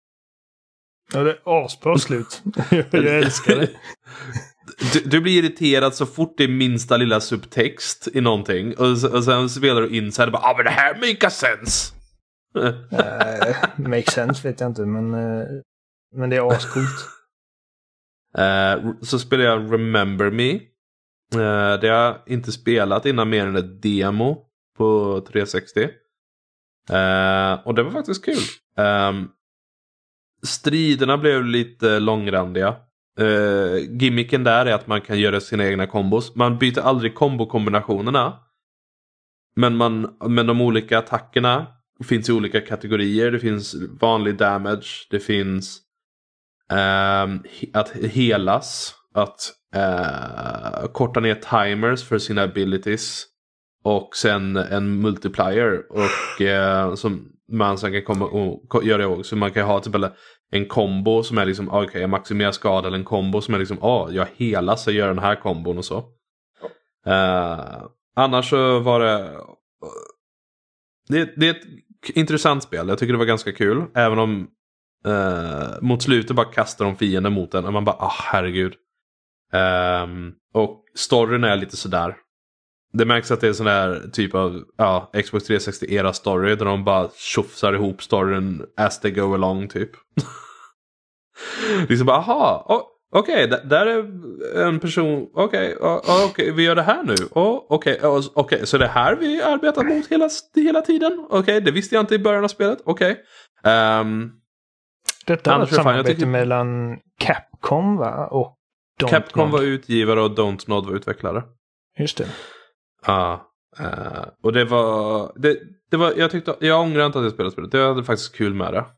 Ja, det är asbra slut. Jag älskar det. Du, du blir irriterad så fort det är minsta lilla subtext i någonting. Och, och sen spelar du in så här, bara, ah, men det här makes sense. uh, make sense vet jag inte, men, uh, men det är ascoolt. uh, så spelar jag Remember Me. Uh, det har jag inte spelat innan mer än ett demo på trehundrasextio. Uh, och det var faktiskt kul. Um, striderna blev lite långrandiga. Uh, gimmicken där är att man kan göra sina egna kombos. Man byter aldrig kombokombinationerna. Men, man, men de olika attackerna finns i olika kategorier. Det finns vanlig damage. Det finns um, att helas. Att uh, korta ner timers för sina abilities. Och sen en multiplier. Och uh, som man sen kan komma och göra också. Så man kan ha typ en kombo som är liksom, okej, okay, jag maximerar skada, eller en kombo som är liksom, ja, oh, jag helar så jag gör den här kombon och så. Uh, annars så var det, uh, det det är ett intressant spel. Jag tycker det var ganska kul, även om uh, mot slutet bara kastar de fienden mot den och man bara, ah, oh, herregud. Um, och storyn är lite sådär. Det märks att det är sån här typ av ja, Xbox trehundrasextio-era story där de bara tjofsar ihop storyn as they go along typ. Liksom bara, aha, oh, okej, okay, d- där är en person, okej, okay, oh, okay, vi gör det här nu. Oh, okej, okay, oh, okay, så det här vi arbetar mot hela, hela tiden? Okej, okay, det visste jag inte i början av spelet. Okej. Okay. Um, Detta var ett samarbete tycker... mellan Capcom va? Och Don't Capcom Nod. var utgivare och Don't Nod var utvecklare. Just det. Ja, uh, och det var, det, det var, jag tyckte, jag ångrar inte att jag spelade spelet. Jag hade faktiskt kul med det.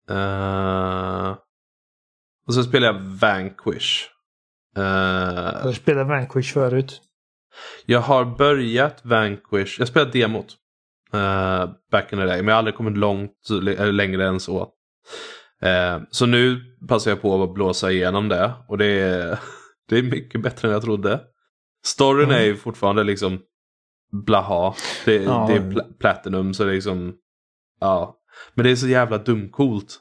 Uh, och så spelade jag Vanquish. Uh, jag har spelat Vanquish förut. Jag har börjat Vanquish. Jag spelade demot. Uh, back in the day. Men jag har aldrig kommit långt, eller längre än så. Uh, så nu passar jag på att blåsa igenom det. Och det är, det är mycket bättre än jag trodde. Storyn mm. är ju fortfarande liksom blaha. Det, ja. det är pl- platinum så det är liksom ja. Men det är så jävla dumcoolt.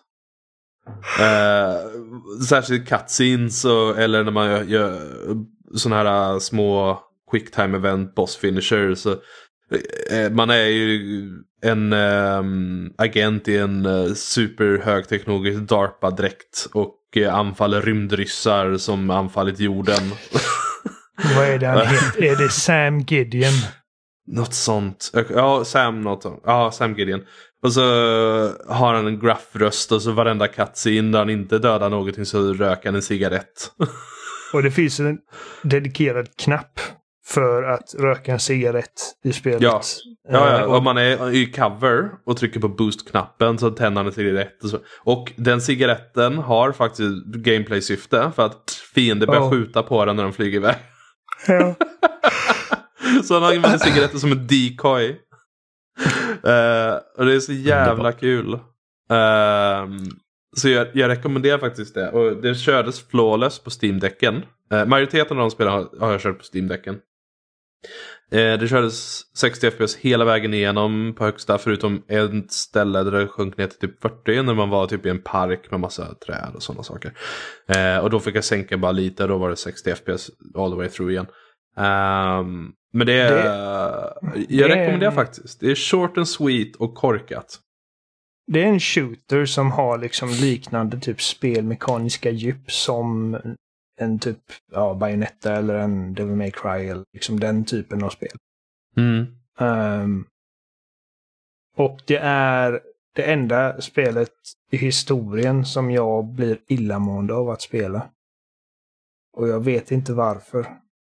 Uh, särskilt cutscenes och, eller när man gör, gör såna här uh, små quicktime event boss finisher så uh, man är ju en um, agent i en uh, super högteknologisk DARPA-dräkt och uh, anfaller rymdryssar som anfallit jorden. Vad är det han heter? Är det Sam Gideon? Något sånt. Ja, Sam något sånt. Ja, Sam Gideon. Och så har han en gruff-röst och så varenda cutscene där han inte dödar någonting så röker han en cigarett. Och det finns en dedikerad knapp för att röka en cigarett i spelet. Ja, ja, ja. Om man är i cover och trycker på boost-knappen så tänder han en cigarett. Och, så. Och den cigaretten har faktiskt gameplay-syfte för att fiender börjar oh. skjuta på den när de flyger iväg. Ja. Så han använder cigaretten som en decoy. Uh, och det är så jävla kul. Uh, så jag, jag rekommenderar faktiskt det. Och det kördes flawless på Steam-däcken. Uh, majoriteten av de spelen har, har jag kört på Steam-däcken. Uh, det kördes sextio F P S hela vägen igenom på högsta. Förutom ett ställe där det sjönk ner till typ fyrtio. När man var typ i en park med massa träd och sådana saker. Uh, och då fick jag sänka bara lite. Då var det sextio F P S all the way through igen. Um, men det är det, jag det rekommenderar är, faktiskt. Det är short and sweet och korkat. Det är en shooter som har liksom liknande typ spelmekaniska djup som en typ ja, Bayonetta eller en Devil May Cry eller liksom den typen av spel. Mm. Um, och det är det enda spelet i historien som jag blir illamående av att spela. Och jag vet inte varför.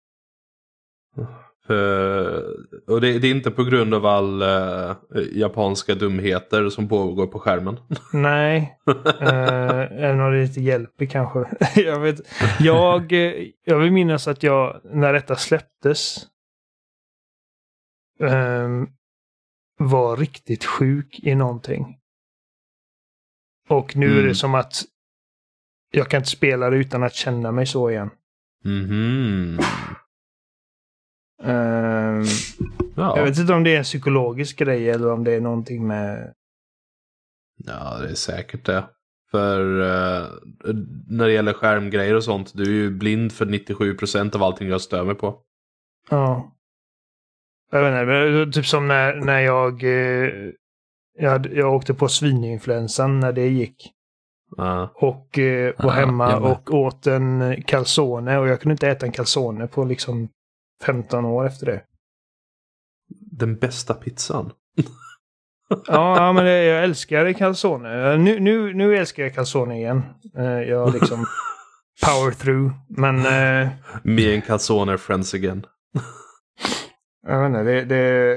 För, och det, det är inte på grund av all uh, japanska dumheter som pågår på skärmen. Nej. uh, Även om det är lite hjälp kanske. jag vet. Jag, jag vill minnas att jag, när detta släpptes, um, var riktigt sjuk i någonting. Och nu mm. är det som att jag kan inte spela det utan att känna mig så igen. Mhm. Um, ja. Jag vet inte om det är en psykologisk grej eller om det är någonting med... Ja, det är säkert det. För uh, när det gäller skärmgrejer och sånt, du är ju blind för nittiosju procent av allting jag stör mig på. Ja. Jag vet inte, typ som när, när jag, eh, jag jag åkte på svininfluensan när det gick. Uh. Och eh, var uh, hemma och åt en calzone och jag kunde inte äta en calzone på liksom femton år efter det. Den bästa pizzan. ja, ja, men det, jag älskar calzone. Nu, nu, nu älskar jag calzone igen. Jag liksom power through. Men... Uh, Me and calzone are friends again. jag vet inte, det, det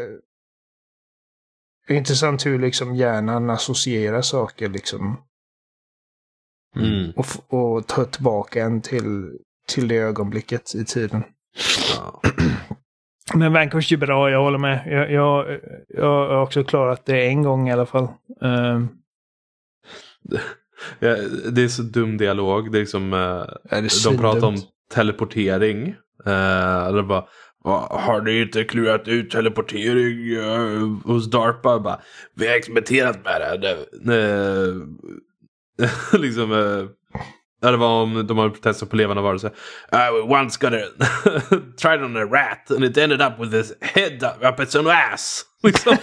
är intressant hur liksom hjärnan associerar saker liksom. Mm. Och, och ta tillbaka en till, till det ögonblicket i tiden. Ja. Men Vanquish är bra, jag håller med. Jag, jag, jag har också klarat det en gång i alla fall. Um. Ja, det är så dum dialog. Det är liksom, uh, ja, det är de pratar om teleportering. Uh, eller bara, har ni inte klurat ut teleportering uh, hos DARPA? Bara, vi har experimenterat med det. Uh, liksom... Uh, Ja, det var om de hade testat på levande varelser. Uh, we once got a tried on a rat and it ended up with his head up its own ass. Liksom.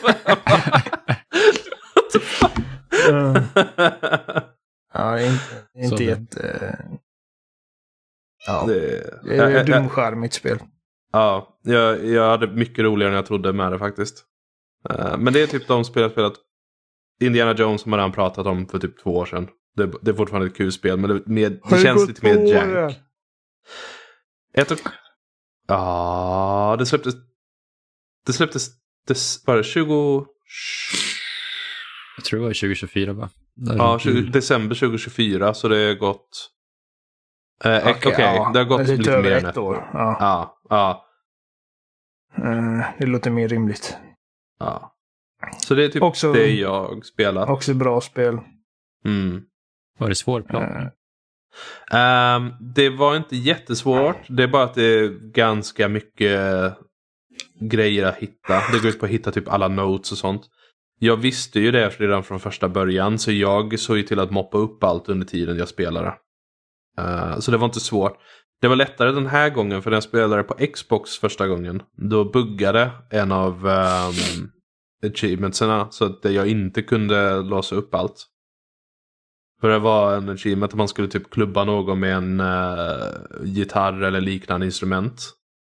uh, ja, inte, inte jätte... Uh, ja, det, det är ett dumskärmigt spel. Ja, jag, jag hade mycket roligare än jag trodde med det faktiskt. Uh, men det är typ de spel jag spelat. Indiana Jones som man redan pratat om för typ två år sedan. Det, det är fortfarande ett kul spel, men det, med, det känns lite mer jank. Ett och... Ja, det släpptes... Det släpptes... Det var det tjugo... Jag tror det var tjugo tjugofyra, va? Ja, tjugo, december tjugo tjugofyra, så det har gått... Eh, Okej, okay, okay, ja, det har gått lite, lite mer än ett år. Ja, ja. ja. Uh, det låter mer rimligt. Ja. Så det är typ också, det jag spelat. Också bra spel. Mm. Var det svårt plan? Uh. Um, det var inte jättesvårt. Det är bara att det är ganska mycket grejer att hitta. Det går ut på att hitta typ alla notes och sånt. Jag visste ju det redan från första början, så jag såg ju till att moppa upp allt under tiden jag spelade. Uh, så det var inte svårt. Det var lättare den här gången för när jag spelade på Xbox första gången. Då buggade en av um, achievementsarna så att jag inte kunde låsa upp allt. För det var en achievement att man skulle typ klubba någon med en uh, gitarr eller liknande instrument.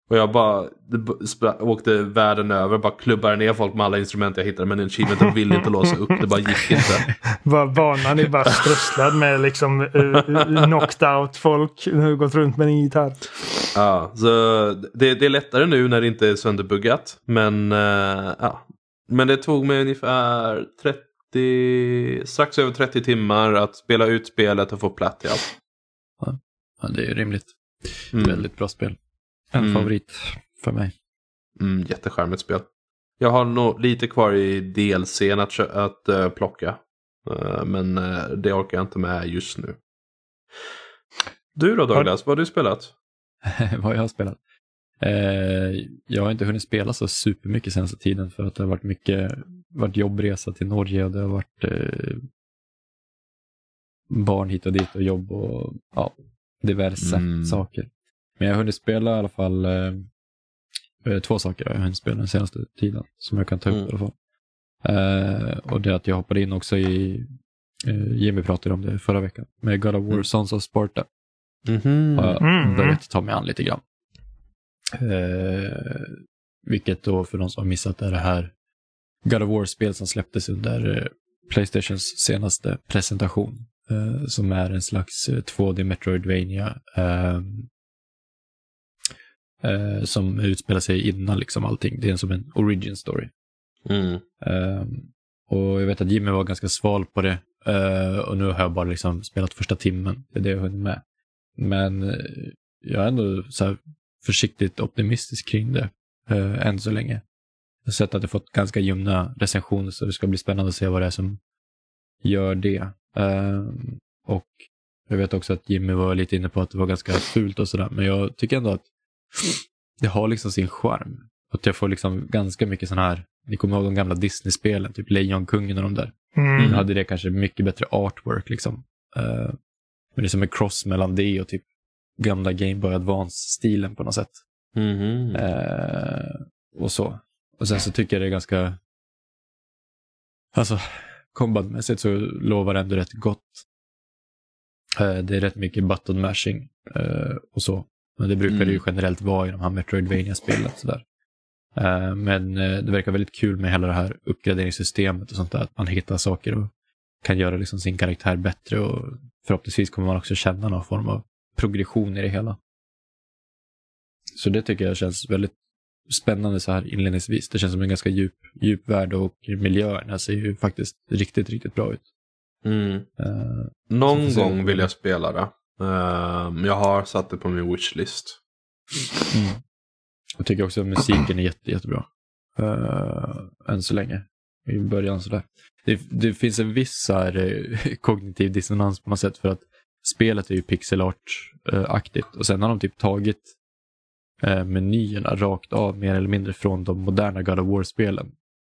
Och jag bara spra- åkte världen över, bara klubbade ner folk med alla instrument jag hittade, men achievementen ville inte låsa upp, det bara gick inte. Bara banan är bara strösslad med liksom uh, knocked out folk som gått runt med en gitarr. Ja, så det, det är lättare nu när det inte är sönderbuggat, men uh, ja. Men det tog mig ungefär trettio, strax över trettio timmar att spela ut spelet och få platt i allt. Ja, ja det är rimligt. Mm. Väldigt bra spel. En Mm. favorit för mig. Mm, jätteskärmigt spel. Jag har nog lite kvar i D L C:n att, kö- att uh, plocka. Uh, men uh, det orkar jag inte med just nu. Du då Douglas, vad har du spelat? Vad jag har spelat? Eh, jag har inte hunnit spela så supermycket senaste tiden för att det har varit mycket varit jobbresa till Norge och det har varit eh, barn hit och dit och jobb och ja, diverse Mm. saker. Men jag har hunnit spela i alla fall eh, två saker jag har hunnit spela den senaste tiden som jag kan ta upp Mm. i alla fall. Eh, och det är att jag hoppade in också i eh, Jimmy pratade om det förra veckan med God of War, Mm. Sons of Sparta. Mm-hmm. Har jag Mm. börjat ta mig an lite grann. Eh, vilket då för de som har missat är det här God of War-spel som släpptes under eh, PlayStations senaste presentation. Eh, som är en slags eh, två D Metroidvania eh, eh, som utspelar sig innan liksom allting. Det är som en origin story. Mm. Eh, och jag vet att Jimmy var ganska sval på det. Eh, och nu har jag bara liksom spelat första timmen. Det är det jag hunnit med. Men eh, jag är ändå så här försiktigt optimistisk kring det eh, än så länge. Jag har sett att det fått ganska ljumna recensioner så det ska bli spännande att se vad det är som gör det. Eh, och jag vet också att Jimmy var lite inne på att det var ganska fult och sådär. Men jag tycker ändå att det har liksom sin charm. Att jag får liksom ganska mycket sån här, ni kommer ihåg de gamla Disney-spelen, typ Lejonkungen och de där. Mm. Nu hade det kanske mycket bättre artwork liksom. Eh, men det är som en cross mellan det och typ gamla Game Boy Advance-stilen på något sätt. Mm-hmm. Eh, och så. Och sen så tycker jag det är ganska alltså combatmässigt så lovar det ändå rätt gott. Eh, det är rätt mycket button mashing eh, och så. Men det brukar Mm. det ju generellt vara i de här Metroidvania-spelen sådär. Eh, men eh, det verkar väldigt kul med hela det här uppgraderingssystemet och sånt där. Att man hittar saker och kan göra liksom sin karaktär bättre och förhoppningsvis kommer man också känna någon form av progression i det hela. Så det tycker jag känns väldigt spännande så här inledningsvis. Det känns som en ganska djup, djup värld och miljöerna ser ju faktiskt riktigt, riktigt bra ut. Mm. Uh, Någon gång vill jag spela det. Uh, jag har satt det på min wishlist. mm. Jag tycker också att musiken är jätte, jättebra. Uh, än så länge. I början sådär. Det, det finns en viss så här, eh, kognitiv dissonans på något sätt för att spelet är ju pixel art-aktigt. Och sen har de typ tagit eh, menyerna rakt av mer eller mindre från de moderna God of War-spelen.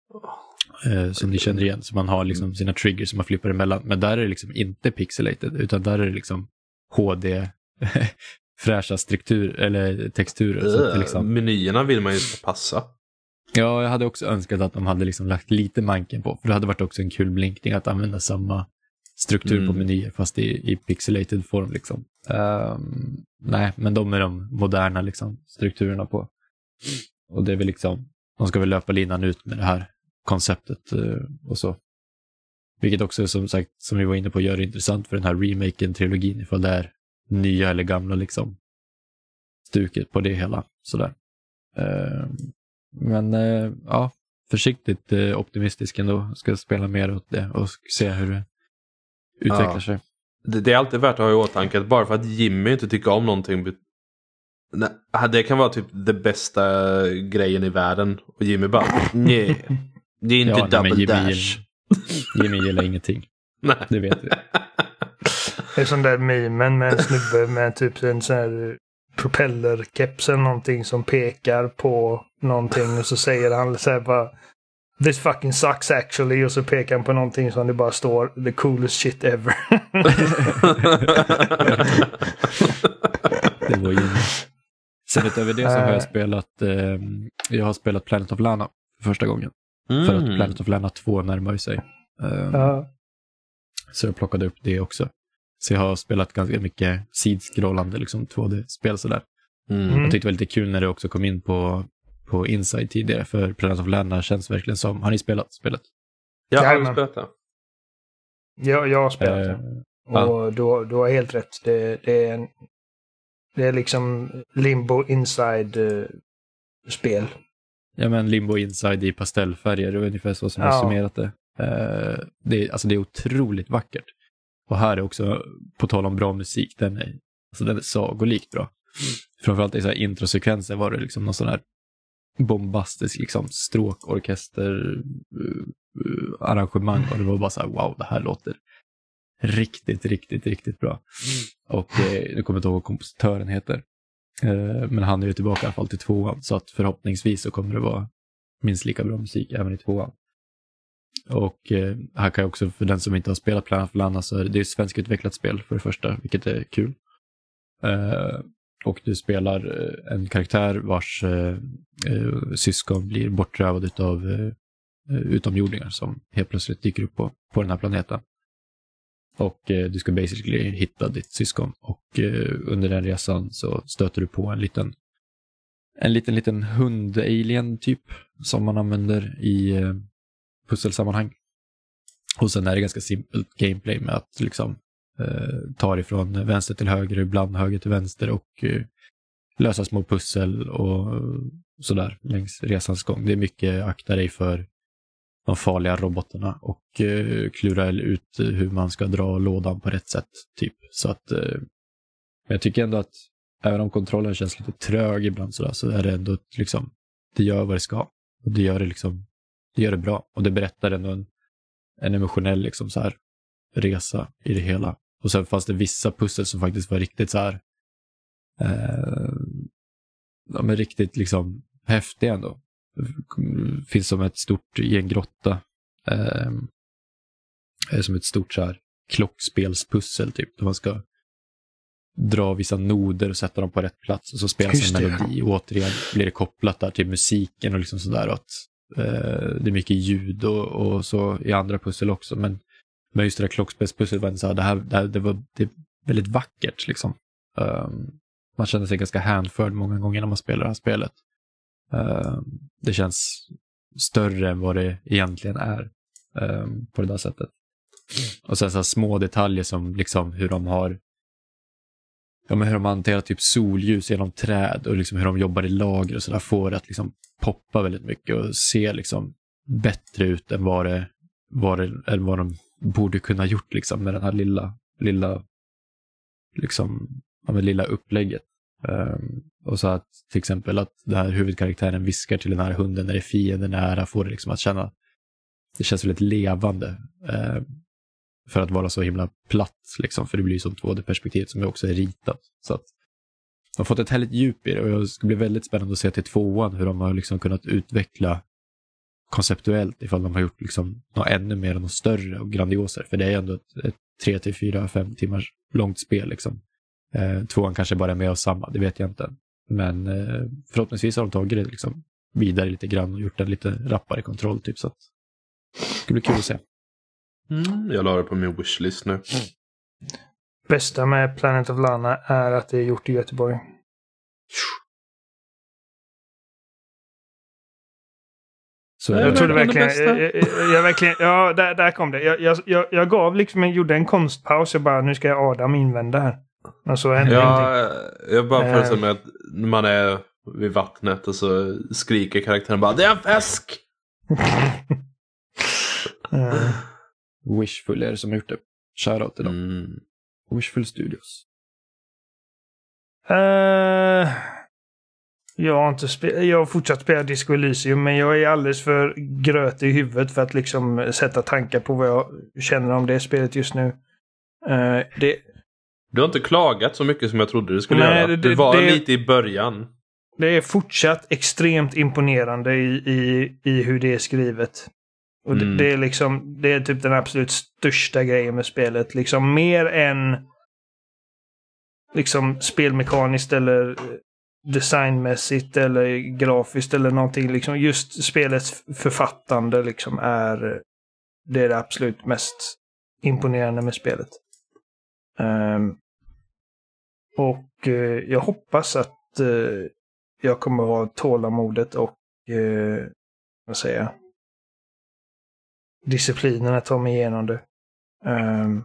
Eh, som ni känner igen. Så man har liksom sina triggers som man flippar emellan. Men där är det liksom inte pixelated utan där är det liksom H D fräscha struktur eller texturer. Så att det liksom... Menyerna vill man ju ska passa. Ja, jag hade också önskat att de hade liksom lagt lite manken på. För det hade varit också en kul blinkning att använda samma struktur mm. på menyer fast i, i pixelated form liksom. Um, nej, men de är de moderna liksom, strukturerna på. Och det är väl liksom, de ska väl löpa linan ut med det här konceptet uh, och så. Vilket också som sagt, som vi var inne på, gör det intressant för den här remaken-trilogin ifall det är nya eller gamla liksom stuket på det hela. Sådär. Um, Men eh, ja, försiktigt eh, optimistisk ändå. Ska spela mer åt det och se hur det utvecklar ja. sig. Det, det är alltid värt att ha i åtanke att bara för att Jimmy inte tycker om någonting. Nej, det kan vara typ det bästa grejen i världen. Och Jimmy bara, nej, det är inte ja, double nej, Jimmy dash. Gillar, Jimmy gillar ingenting. Nej. Det vet vi. Det är sån där memen med en snubbe med typ en sån här propellerkeps eller någonting som pekar på någonting och så säger han så här bara "This fucking sucks actually" och så pekar han på någonting som det bara står "the coolest shit ever". Det var ju. Sen utöver det så har jag spelat eh, jag har spelat Planet of Lana för första gången. Mm. För att Planet of Lana två närmar sig. Um, ja. Så jag plockade upp det också. Så jag har spelat ganska mycket sidskrollande liksom två D-spel sådär. Mm. Jag tyckte det var lite kul när det också kom in på, på Inside tidigare, för Planet of Lana känns verkligen som... Har ni spelat spelet? Ja, jag har spelat det. Ja, jag har spelat det. Uh, och ja. då, då är helt rätt. Det, det, är, en, det är liksom Limbo Inside-spel. Uh, ja, men Limbo Inside i pastellfärger. Det är ungefär så som jag ja. summerat det. Uh, det, är, alltså, det är otroligt vackert. Och här är också, på tal om bra musik, den är, alltså, den är sagolikt bra. Mm. Framförallt i så här introsekvenser var det liksom någon sån här bombastisk liksom, stråkorkester uh, uh, arrangemang. Och det var bara så här, wow, det här låter riktigt, riktigt, riktigt bra. Mm. Och eh, nu kommer jag inte ihåg vad kompositören heter. Eh, men han är ju tillbaka i alla fall till tvåan. Så att förhoppningsvis så kommer det vara minst lika bra musik även i tvåan. Och eh, här kan jag också, för den som inte har spelat Planet of Lana, så är det, det är ett svenskutvecklat spel för det första, vilket är kul. Eh, och du spelar en karaktär vars eh, eh, syskon blir bortrövad av eh, utomjordingar som helt plötsligt dyker upp på, på den här planeten. Och eh, du ska basically hitta ditt syskon. Och eh, under den resan så stöter du på en liten en liten liten hund-alien typ som man använder i eh, pusselsammanhang. Och sen är det ganska simpelt gameplay med att liksom eh, ta ifrån vänster till höger, ibland höger till vänster och eh, lösa små pussel och sådär längs resans gång. Det är mycket akta dig för de farliga robotarna och eh, klura ut hur man ska dra lådan på rätt sätt typ. Så att eh, jag tycker ändå att även om kontrollen känns lite trög ibland sådär, så är det ändå liksom, det gör vad det ska. Och det gör det liksom, det gör det bra. Och det berättar ändå en, en emotionell liksom så här resa i det hela. Och sen fanns det vissa pussel som faktiskt var riktigt så här eh, de är riktigt liksom häftiga ändå. Det finns som ett stort, i en grotta eh, som ett stort så här klockspelspussel typ, där man ska dra vissa noder och sätta dem på rätt plats och så spelas en melodi och återigen blir det kopplat där till musiken och liksom sådär, att eh, det är mycket ljud och, och så i andra pussel också, men, men just det där klockspelspussel var så här, det här, det här det var det är väldigt vackert liksom. Um, man känner sig ganska hänförd många gånger när man spelar det här spelet. Uh, det känns större än vad det egentligen är um, på det där sättet. Och sen så här små detaljer som liksom hur de har ja, men hur de hanterar typ solljus genom träd och liksom hur de jobbar i lager och sådär, får det att liksom poppa väldigt mycket och se liksom bättre ut än vad det, vad det, än vad de borde kunna gjort liksom med den här lilla lilla liksom ja, med lilla upplägget. Um, och så att till exempel att den här huvudkaraktären viskar till den här hunden när det är fienden nära, får det liksom att känna, det känns väldigt levande uh, för att vara så himla platt liksom, för det blir ju som två D-perspektiv som också är ritat, så att de har fått ett härligt djup i det, och det ska bli väldigt spännande att se till tvåan hur de har liksom kunnat utveckla konceptuellt, ifall de har gjort liksom något ännu mer och något större och grandiosare, för det är ändå ett, ett tre till fyra, fem timmars långt spel liksom. Eh, tvåan kanske bara är med och samma, det vet jag inte. Men eh, förhoppningsvis har de tagit det liksom vidare lite grann och gjort en lite rappare kontroll typ, så att det ska bli kul att se. Mm, jag la det på min wishlist nu. Mm. Bästa med Planet of Lana är att det är gjort i Göteborg. Så jag trodde verkligen, jag, jag, jag verkligen, ja, där, där kom det. Jag, jag, jag gav liksom, jag gjorde en konstpaus, jag bara, nu ska jag Adam invända här. Och så hände ja, ingenting. Jag bara föreställer mig att man är vid vattnet och så skriker karaktären bara, det är en fisk! uh. Wishful är det som har gjort det. Shoutout till dem. Mm. Wishful Studios. Uh, jag har inte spe- jag har fortsatt spela Disco Elysium, men jag är alldeles för gröt i huvudet för att liksom sätta tankar på vad jag känner om det spelet just nu. Uh, det Du har inte klagat så mycket som jag trodde du skulle Nej, göra. Det, du var det, lite i början. Det är fortsatt extremt imponerande i, i, i hur det är skrivet. Och mm. det, det är liksom, det är typ den absolut största grejen med spelet. Liksom mer än liksom spelmekaniskt eller designmässigt eller grafiskt eller någonting. Liksom just spelets författande liksom är det, är det absolut mest imponerande med spelet. Um, och uh, jag hoppas att att eh, jag kommer ha tålamodet och eh, vad säger jag? Disciplinen att ta mig igenom det. Um,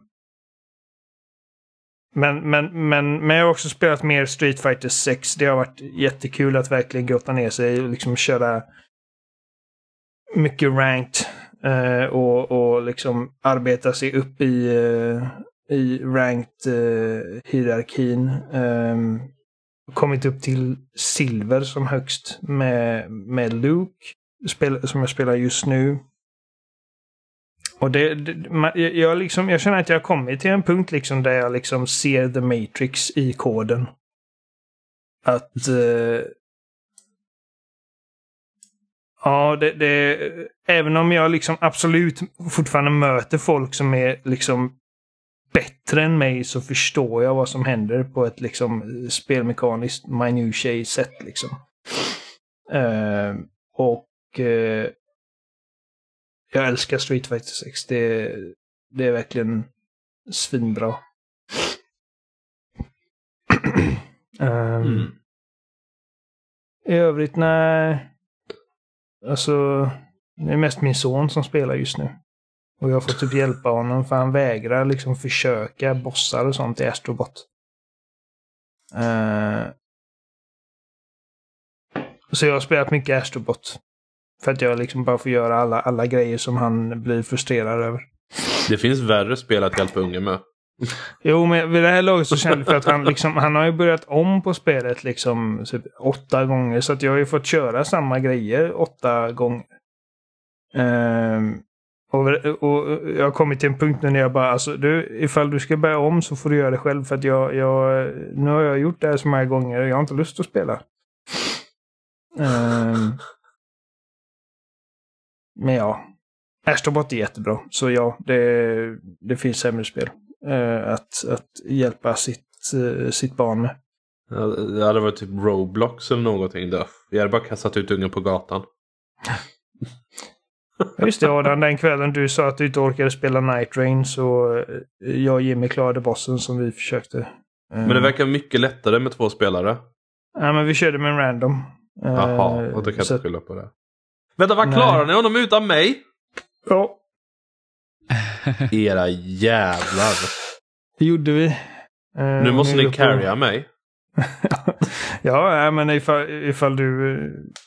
men, men, men, men jag har också spelat mer Street Fighter sex. Det har varit jättekul att verkligen grotta ner sig och liksom köra mycket ranked uh, och, och liksom arbeta sig upp i, uh, i ranked uh, hierarkin. Um, kommit upp till silver som högst med, med Luke spel, som jag spelar just nu. Och det, det man, jag, liksom, jag känner att jag har kommit till en punkt liksom där jag liksom ser The Matrix i koden. Att eh, ja, det, det, även om jag liksom absolut fortfarande möter folk som är liksom bättre än mig, så förstår jag vad som händer på ett liksom spelmekaniskt minutiae sätt liksom. Eh, och eh, jag älskar Street Fighter sex. Det, det är verkligen svinbra. um, mm. I övrigt, nej. Alltså, det är mest min son som spelar just nu. Och jag får typ hjälpa honom för han vägrar liksom försöka bossar och sånt i Astrobot. Uh, så jag har spelat mycket Astrobot. För att jag liksom bara får göra alla, alla grejer som han blir frustrerad över. Det finns värre spel att hjälpa unga med. Jo, men vid det här laget så kände jag för att han, liksom, han har ju börjat om på spelet liksom typ åtta gånger. Så att jag har ju fått köra samma grejer åtta gånger. Um, och, och jag har kommit till en punkt när jag bara, alltså du, ifall du ska börja om så får du göra det själv. För att jag, jag nu har jag gjort det här så många gånger och jag har inte lust att spela. Um, Men ja, Astrobot är jättebra. Så ja, det, det finns sämre spel uh, att, att hjälpa sitt, uh, sitt barn med. Ja, det hade varit typ Roblox eller någonting där. Jag hade bara kastat ut ungen på gatan. Just det, Adam, den kvällen du sa att du inte orkade spela Night Rain, så jag och Jimmy klarade bossen som vi försökte. Uh, men det verkar mycket lättare med två spelare. Ja, men vi körde med en random. Jaha, uh, och då kan jag inte skylla på det. Vänta, vad klarar ni honom utan mig? Ja. Era jävlar. Det gjorde vi. Uh, nu måste ni carrya på mig. Ja, men ifall, ifall du...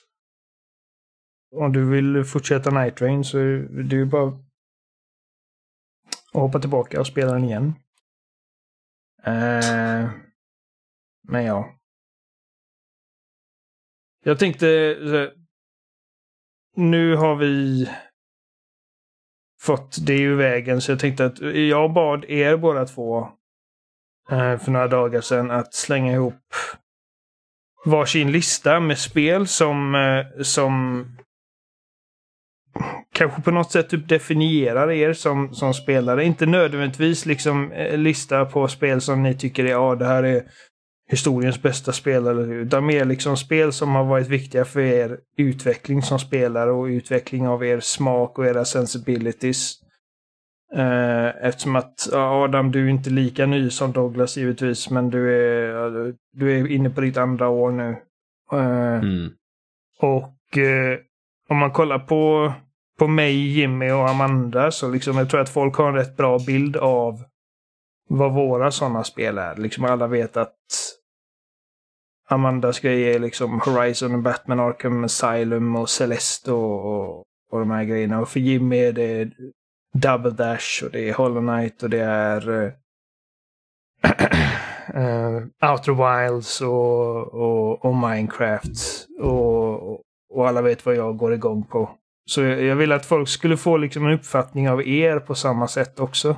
Om du vill fortsätta Night Rain så är det ju bara att hoppa tillbaka och spela den igen. Uh, men ja. Jag tänkte... Nu har vi fått det ur vägen, så jag tänkte att jag bad er båda två eh, för några dagar sedan att slänga ihop varsin lista med spel som, eh, som kanske på något sätt typ definierar er som, som spelare. Inte nödvändigtvis liksom eh, lista på spel som ni tycker är, ja, det här är historiens bästa spelare, utan mer liksom spel som har varit viktiga för er utveckling som spelare och utveckling av er smak och era sensibilities. Uh, eftersom att Adam, du är inte lika ny som Douglas givetvis, men du är, du är inne på ditt andra år nu. Uh, mm. Och uh, om man kollar på, på mig, Jimmy och Amanda, så liksom, jag tror att folk har en rätt bra bild av vad våra sådana spel är. Liksom alla vet att Amandas grejer är liksom Horizon, Batman Arkham Asylum och Celeste och, och, och de här grejerna. Och för Jimmy är det Double Dash och det är Hollow Knight och det är uh, uh, Outer Wilds och, och, och Minecraft. Och, och alla vet vad jag går igång på. Så jag, jag vill att folk skulle få liksom en uppfattning av er på samma sätt också.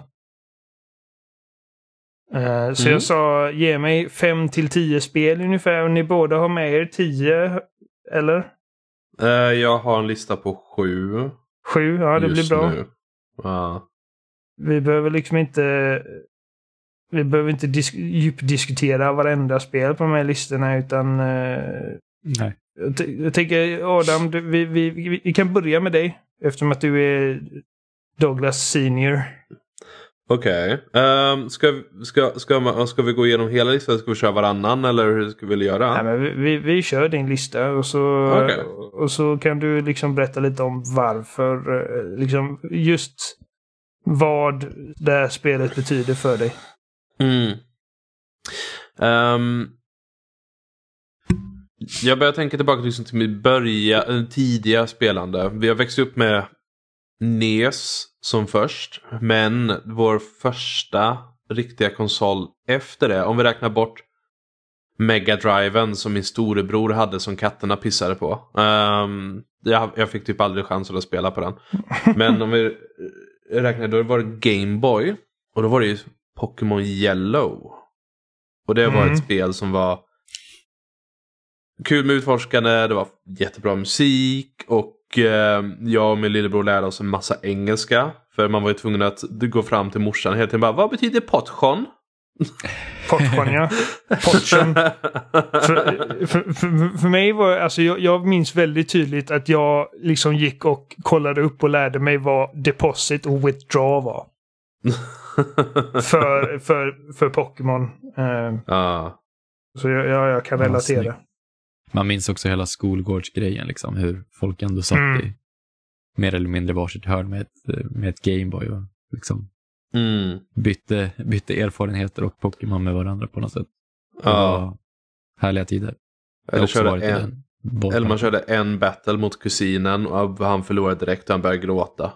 Uh, så mm. jag sa, ge mig fem till tio spel ungefär. Och ni båda har med er tio, eller? Uh, jag har en lista på sju. Sju, ja, det blir bra. Nu. Uh. Vi behöver liksom inte Vi behöver inte disk- djupdiskutera varenda spel på de här listorna, utan uh, Nej. Jag, t- jag tänker, Adam, du, vi, vi, vi, vi kan börja med dig eftersom att du är Douglas senior. Okej. Okay. Um, ska, ska, ska, ska vi gå igenom hela listan? Ska vi köra varannan eller hur ska vi göra? Nej, men vi, vi, vi kör din lista och så, okay. och så kan du liksom berätta lite om varför, liksom just vad det här spelet betyder för dig. Mm. Um, jag börjar tänka tillbaka liksom till min börja, tidiga spelande. Vi har växt upp med N E S som först, men vår första riktiga konsol efter det, om vi räknar bort Mega Driven som min storebror hade som katterna pissade på. Um, jag, jag fick typ aldrig chansen att spela på den. Men om vi räknar, då var det Game Boy och då var det ju Pokémon Yellow. Och det var mm. ett spel som var kul med utforskande, det var jättebra musik och eh, jag och min lillebror lärde oss en massa engelska. För man var ju tvungen att gå fram till morsan hela tiden bara, vad betyder potchon? Potchon, ja. Potchon. För, för, för, för mig var, alltså jag, jag minns väldigt tydligt att jag liksom gick och kollade upp och lärde mig vad deposit och withdraw var. för, för, för Pokémon. Eh, ah. Så jag, jag, jag kan relatera. Ja, man minns också hela skolgårdsgrejen, liksom, hur folk ändå satt mm. i mer eller mindre varsitt hörn med ett, med ett Gameboy och liksom mm. bytte, bytte erfarenheter och Pokémon med varandra på något sätt. Det ja. var härliga tider. Eller, körde en, eller man körde en battle mot kusinen och han förlorade direkt och han började gråta.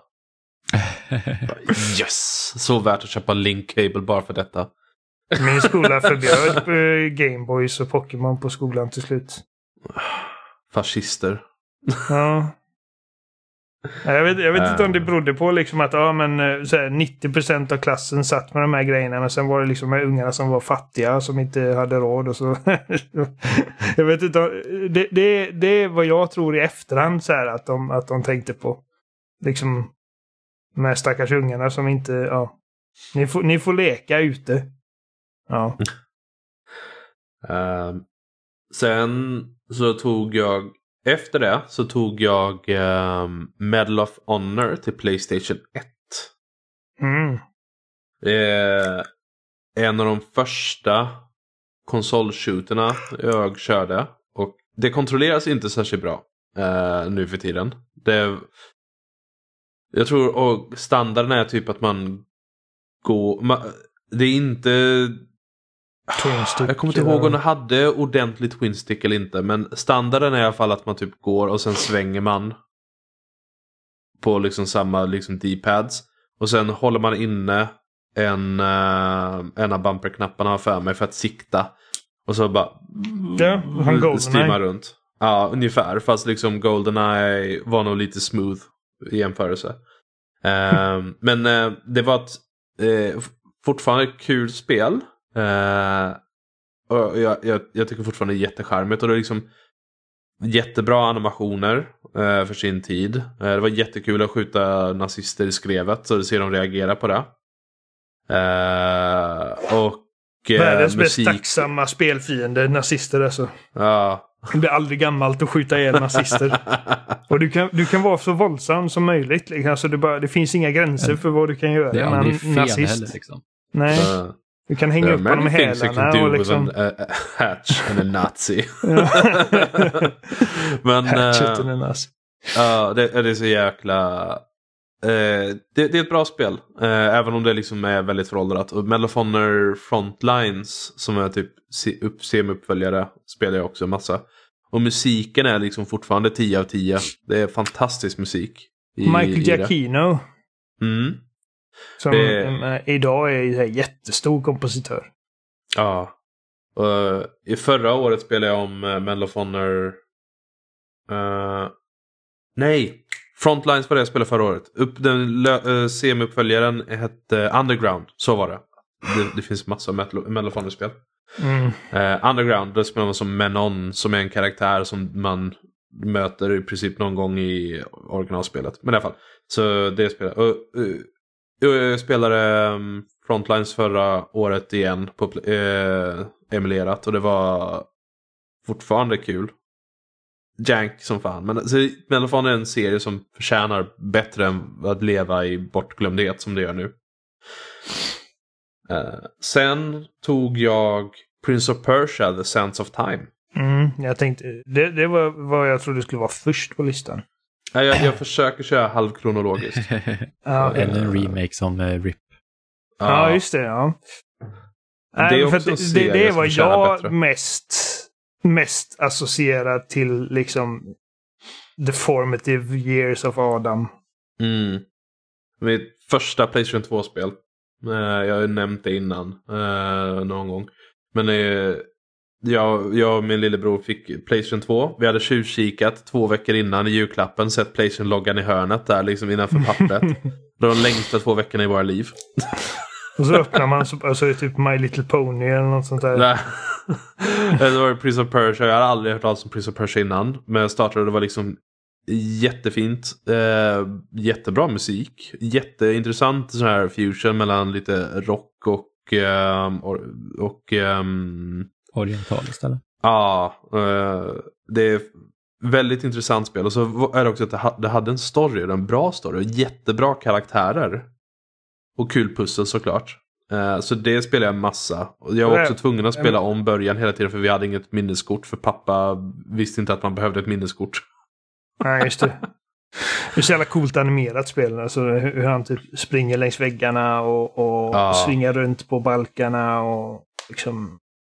Yes! Så värt att köpa Link Cable bara för detta. Min skola förbjöd Gameboys och Pokémon på skolan till slut. Fascister. Ja. Jag vet, jag vet inte om det berodde på liksom att ja, men, så här, nittio procent av klassen satt med de här grejerna, men sen var det liksom de här ungarna som var fattiga som inte hade råd och så. Jag vet inte, det, det, det är vad jag tror i efterhand så här, att, de, att de tänkte på. Liksom med stackars ungarna som inte, ja. Ni får, ni får leka ute. Ja. uh, sen så tog jag efter det så tog jag um, Medal of Honor till PlayStation ett. Mm. Eh, en av de första konsolshooterna jag körde. Och det kontrolleras inte särskilt bra eh, nu för tiden. Det, jag tror och standarden är typ att man går... Man, det är inte... Jag kommer inte ihåg om den hade ordentligt twin stick eller inte. Men standarden är i alla fall att man typ går och sen svänger man på liksom samma liksom D-pads. Och sen håller man inne en, uh, en av bumperknapparna för mig för att sikta. Och så bara ja, han streamar runt. Ja, ungefär. Fast liksom GoldenEye var nog lite smooth i jämförelse. uh, men uh, det var ett uh, fortfarande ett kul spel. Uh, och jag, jag, jag tycker fortfarande det är jättecharmigt. Och det är liksom jättebra animationer uh, för sin tid. uh, Det var jättekul att skjuta nazister i skrevet, så det ser de reagera på det. uh, Och uh, världens musik... mest tacksamma spelfiende, nazister alltså. Ja. Det blir aldrig gammalt att skjuta ihjäl nazister. Och du kan, du kan vara så våldsam som möjligt liksom. Alltså det, bara, det finns inga gränser för vad du kan göra. Det är aldrig fel nazist. heller liksom. Nej. Uh. Du kan hänga upp honom i hälarna och liksom... With an, uh, hatch and a nazi. Men... Hatchet and a nazi. Ja, uh, det, det är så jäkla... Uh, det, det är ett bra spel. Uh, även om det liksom är väldigt föråldrat. Och Medal of Honor Frontlines, som är typ semi-uppföljare, spelar jag också en massa. Och musiken är liksom fortfarande tio av tio. Det är fantastisk musik. I, Michael i Giacchino. Mm. Som det... idag är en jättestor kompositör. Ja. Uh, I förra året spelade jag om uh, Medal of Honor. Uh, nej. Frontlines var det jag spelade förra året. Upp, den uh, semi-uppföljaren hette Underground. Så var det. Det, det finns massor av Medal of Honor-spel. Mm. Uh, Underground, då spelar man som Menon, som är en karaktär som man möter i princip någon gång i originalspelet. Men i alla fall. Så det spelar... Uh, uh, Jag spelade um, Frontlines förra året igen på uh, emulerat, och det var fortfarande kul. Jank som fan. Men alltså, Medal of Honor är en serie som förtjänar bättre än att leva i bortglömdhet som det gör nu. Uh, sen tog jag Prince of Persia, The Sands of Time. Mm, jag tänkte, det, det var vad jag trodde skulle vara först på listan. Ja, jag, jag försöker köra halvkronologiskt. ah, okay. Eller en remake som uh, R I P. Ja, ah, just det, ja. Det är också det, det, det är vad jag mest, mest associerar till liksom the formative years of Adam. Mm. Mitt första PlayStation två-spel. Jag har nämnt det innan eh, någon gång. Men eh, jag, jag och min lillebror fick PlayStation två. Vi hade tjuvkikat två veckor innan i julklappen. Sett PlayStation-loggan i hörnet där liksom innanför pappret. Det var de längsta två veckorna i våra liv. Och så öppnar man så, alltså, typ My Little Pony eller något sånt där. Nej. Det var Prince of Persia. Jag hade aldrig hört talas om Prince of Persia innan. Men jag startade, det var liksom jättefint. Eh, jättebra musik. Jätteintressant sån här fusion mellan lite rock och eh, och, och eh, oriental istället. Ja, eh, det är väldigt intressant spel. Och så är det också att det, ha, det hade en story, en bra story och jättebra karaktärer. Och kul pussel såklart. Uh, så det spelade jag massa. Och jag var också tvungen att spela om början hela tiden för vi hade inget minneskort. För pappa visste inte att man behövde ett minneskort. Nej, just det. Det är så jävla coolt animerat spel. Alltså hur han typ springer längs väggarna och, och ah. svingar runt på balkarna och liksom...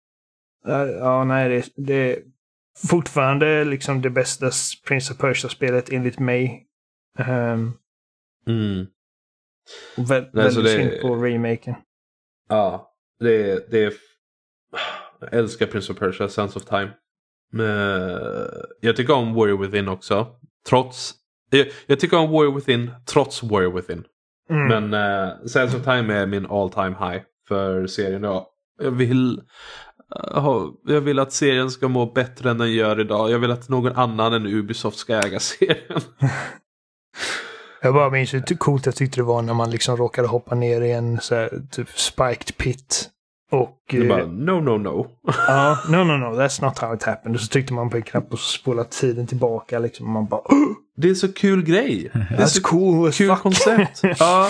Ja, nej, det, det är fortfarande liksom det bästa Prince of Persia-spelet enligt mig. Um, mm. Och vä- Nej, väldigt det, synd på remaken. Ja, det, det är... Jag älskar Prince of Persia, Sands of Time. Men jag tycker om Warrior Within också. Trots... Jag, jag tycker om Warrior Within trots Warrior Within. Mm. Men uh, Sands of Time är min all time high för serien. Ja, jag vill... Uh, jag vill att serien ska må bättre än den gör idag. Jag vill att någon annan än Ubisoft ska äga serien. Jag bara minns hur coolt jag tyckte det var när man liksom råkade hoppa ner i en så här, typ spiked pit. Och... Du bara, no, no, no. Ja, no, no, no, that's not how it happened. Och så tryckte man på en knapp och så spolade tiden tillbaka. Liksom, och man bara... Oh! Det är så kul grej. Det är så cool, kul fuck. Koncept. Ja.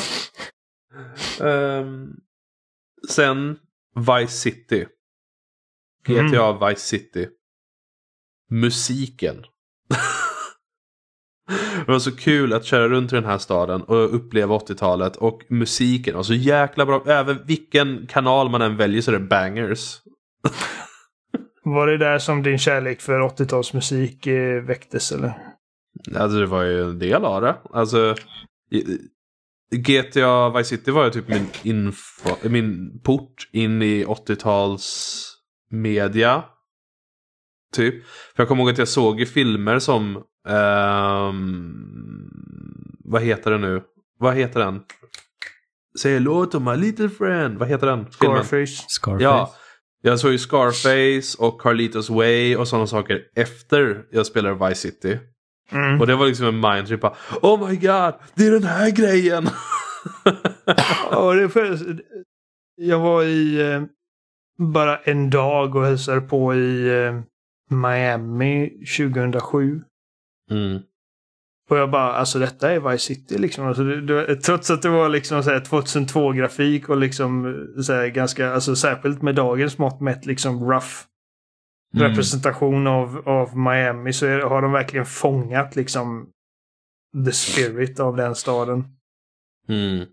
Um, sen Vice City. G T A mm. Vice City. Musiken. Det var så kul att köra runt i den här staden och uppleva åttiotalet och musiken. Och så jäkla bra. Även vilken kanal man än väljer så är det bangers. Var det där som din kärlek för åttiotalsmusik eh, väcktes eller? Alltså det var ju en del av det. Alltså G T A Vice City var ju typ min, info, min port in i åttiotals media. Typ. För jag kommer ihåg att jag såg i filmer som um, vad heter det nu? Vad heter den? Say hello to my little friend. Vad heter den? Scarface. Scarface. Ja. Jag såg ju Scarface och Carlitos Way och sådana saker efter jag spelade Vice City. Mm. Och det var liksom en mindtrip. Oh my god, det är den här grejen. Ja, det för, jag var i eh, bara en dag och hälsade på i eh, Miami tjugohundrasju. Mm. Och jag bara, alltså detta är Vice City liksom. Alltså, det, det, trots att det var liksom så här tjugohundratvå-grafik och liksom så här, ganska, alltså särskilt med dagens mått mätt liksom rough mm. representation av, av Miami så är, har de verkligen fångat liksom the spirit av den staden. Mm.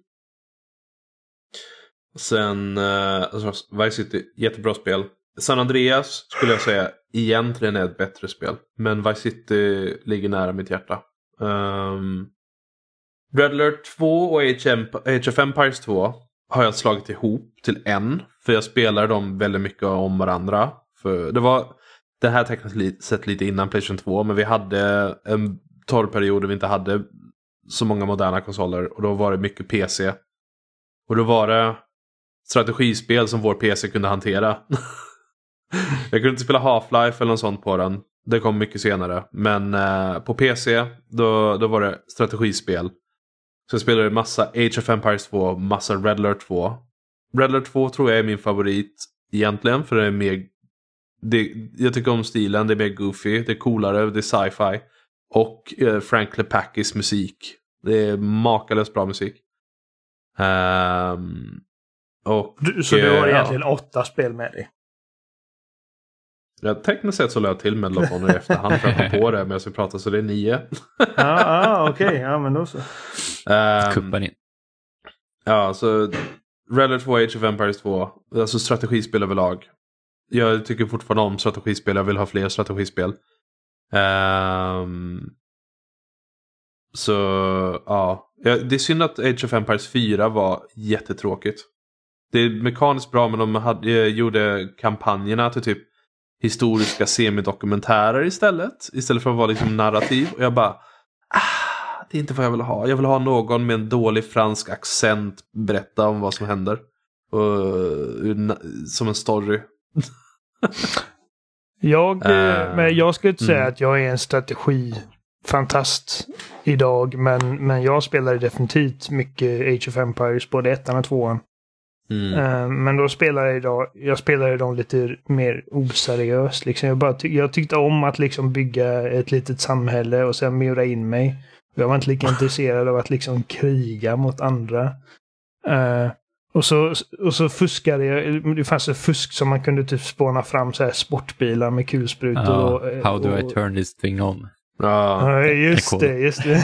Sen uh, alltså, Vice City, jättebra spel. San Andreas skulle jag säga egentligen är ett bättre spel. Men Vice City ligger nära mitt hjärta. Um, Red Alert två och Age of Empires två har jag slagit ihop till en. För jag spelar dem väldigt mycket om varandra. För det var det här tekniskt sett lite innan PlayStation två. Men vi hade en torrperiod där vi inte hade så många moderna konsoler. Och då var det mycket P C. Och då var det strategispel som vår P C kunde hantera. Jag kunde inte spela Half-Life eller något sånt på den. Det kom mycket senare. Men eh, på P C då, då var det strategispel. Så jag spelade massa Age of Empires två, massa Red Alert två. Red Alert två tror jag är min favorit egentligen. För det är mer... Det, jag tycker om stilen, det är mer goofy. Det är coolare, det är sci-fi. Och eh, Frank Lepakis musik. Det är makalöst bra musik. Um, Och, du, så du har ja. egentligen åtta spel med dig? Ja, tekniskt sett så lade jag till Medal of Honor i efterhand för att jag kom på det, men jag ska prata så det är nio. Ja, ah, okej. Okay. Ja, men då så. Um, Kuppen in. Ja, så Red Alert två, Age of Empires två. Alltså strategispel överlag. Jag tycker fortfarande om strategispel. Jag vill ha fler strategispel. Um, så, ja. ja. Det är synd att Age of Empires fyra var jättetråkigt. Det är mekaniskt bra, men de hade, gjorde kampanjerna till typ historiska semidokumentärer istället. Istället för att vara liksom narrativ. Och jag bara, ah, det är inte vad jag vill ha. Jag vill ha någon med en dålig fransk accent berätta om vad som händer. Och, som en story. jag, uh, men jag skulle inte säga mm. att jag är en strategifantast idag. Men, men jag spelar definitivt mycket Age of Empires, både ettan och tvåan. Mm. Uh, men då spelar jag idag, jag spelar dem lite mer oseriöst. Liksom. Jag, bara ty- jag tyckte om att liksom bygga ett litet samhälle och sen mura in mig. Jag var inte lika intresserad av att liksom kriga mot andra. Uh, och, så, och så fuskade jag. Det fanns ett fusk som man kunde typ spåna fram så här sportbilar med kulsprutor. Uh, och, how do och, I turn this thing on? Ja, uh, just det, just det.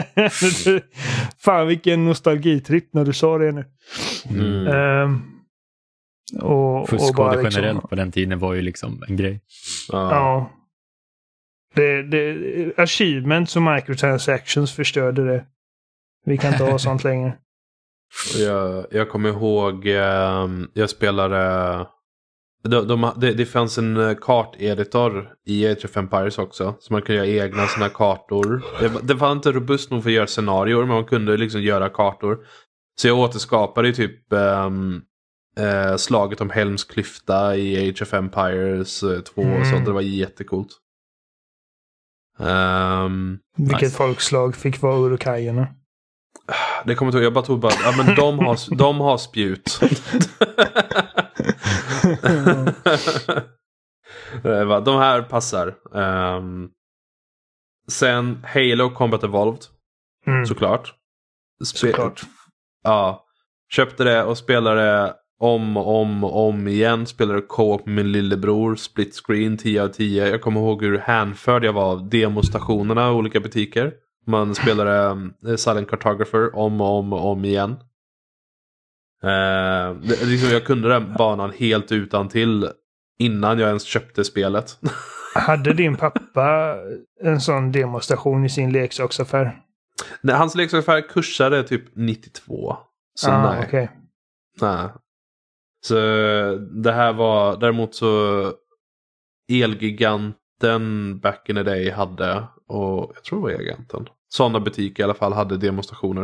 Fan, vilken nostalgitripp när du sa det nu. Mm. Um, och, Fuskkoder och liksom, generellt på den tiden var ju liksom en grej. Ja. ja. Det, det, achievements och microtransactions förstörde det. Vi kan inte ha sånt längre. Jag, jag kommer ihåg, eh, jag spelade... De, de, det, det fanns en karteditor i Age of Empires också. Så man kunde göra egna såna kartor. Det, det var inte robust nog för att göra scenarior, men man kunde liksom göra kartor. Så jag återskapade typ um, uh, slaget om Helms klyfta i Age of Empires två. Mm. Så det var jättecoolt. Um, Vilket nice. folkslag fick vara urukajerna? Det kommer inte, jag bara tog bara, ja men de har, de har spjut. De här passar. Um, sen Halo Combat Evolved. Mm. Såklart. Spe- såklart. Ja. Köpte det och spelade om och om och om igen. Spelade co-op med min lillebror. Split screen tio av tio. Jag kommer ihåg hur hänförd jag var av demostationerna i olika butiker. Man spelade um, Silent Cartographer om och om och om igen. Uh, det, liksom jag kunde den banan helt utan till innan jag ens köpte spelet. Hade din pappa en sån demostation i sin leksaksaffär? Nej, hans leksaksaffär kursade typ nittiotvå. Så ah, nej. Okay. nej. Så det här var däremot så Elgiganten back in the day hade, och jag tror det var Elgiganten. Sådana butiker i alla fall hade demonstrationer.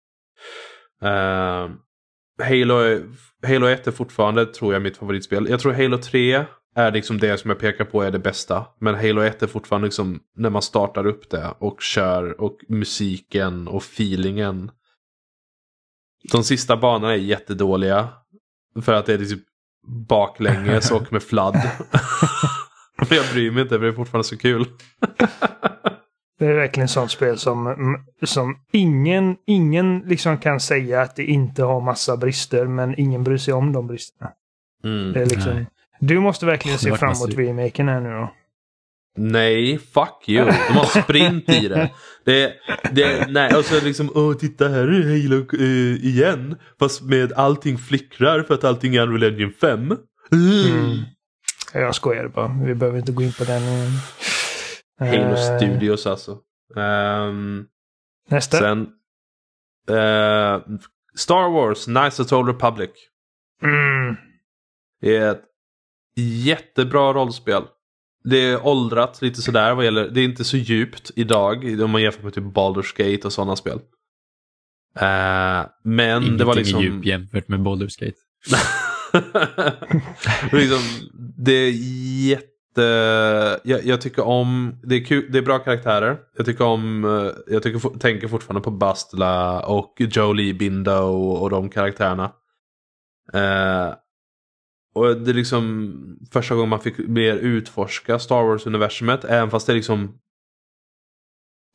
Uh, Halo, Halo ett är fortfarande, tror jag, mitt favoritspel. Jag tror Halo tre är liksom det som jag pekar på är det bästa. Men Halo ett är fortfarande liksom när man startar upp det och kör, och musiken och feelingen. De sista banorna är jättedåliga för att det är typ baklänges och med fladd. Men jag bryr mig inte, för det är fortfarande så kul. Det är verkligen sånt spel som, som ingen, ingen liksom kan säga att det inte har massa brister, men ingen bryr sig om de bristerna. Mm, det är liksom, du måste verkligen se fram emot remaken här nu då. Nej, fuck you. De har sprint i det. Det, det nej, och så liksom, åh, titta här är Halo uh, igen. Fast med allting flickrar för att allting är Unreal Engine fem. Uh. Mm. Jag skojar bara. Vi behöver inte gå in på den. Halo uh, Studios alltså. Um, nästa. Sen uh, Star Wars Knights of the Old Republic. Mm. Det är ett jättebra rollspel. Det är åldrat lite sådär vad gäller, det är inte så djupt idag om man jämför med typ Baldur's Gate och sådana spel. Uh, men Ingenting det var liksom djup jämfört med Baldur's Gate. liksom, det är jätte jag, jag tycker om det är, kul, det är bra karaktärer. Jag tycker om jag tycker, tänker fortfarande på Bastila och Jolie Bindo och, och de karaktärerna. Uh, Och det är liksom första gången man fick mer utforska Star Wars-universumet. Även fast det är liksom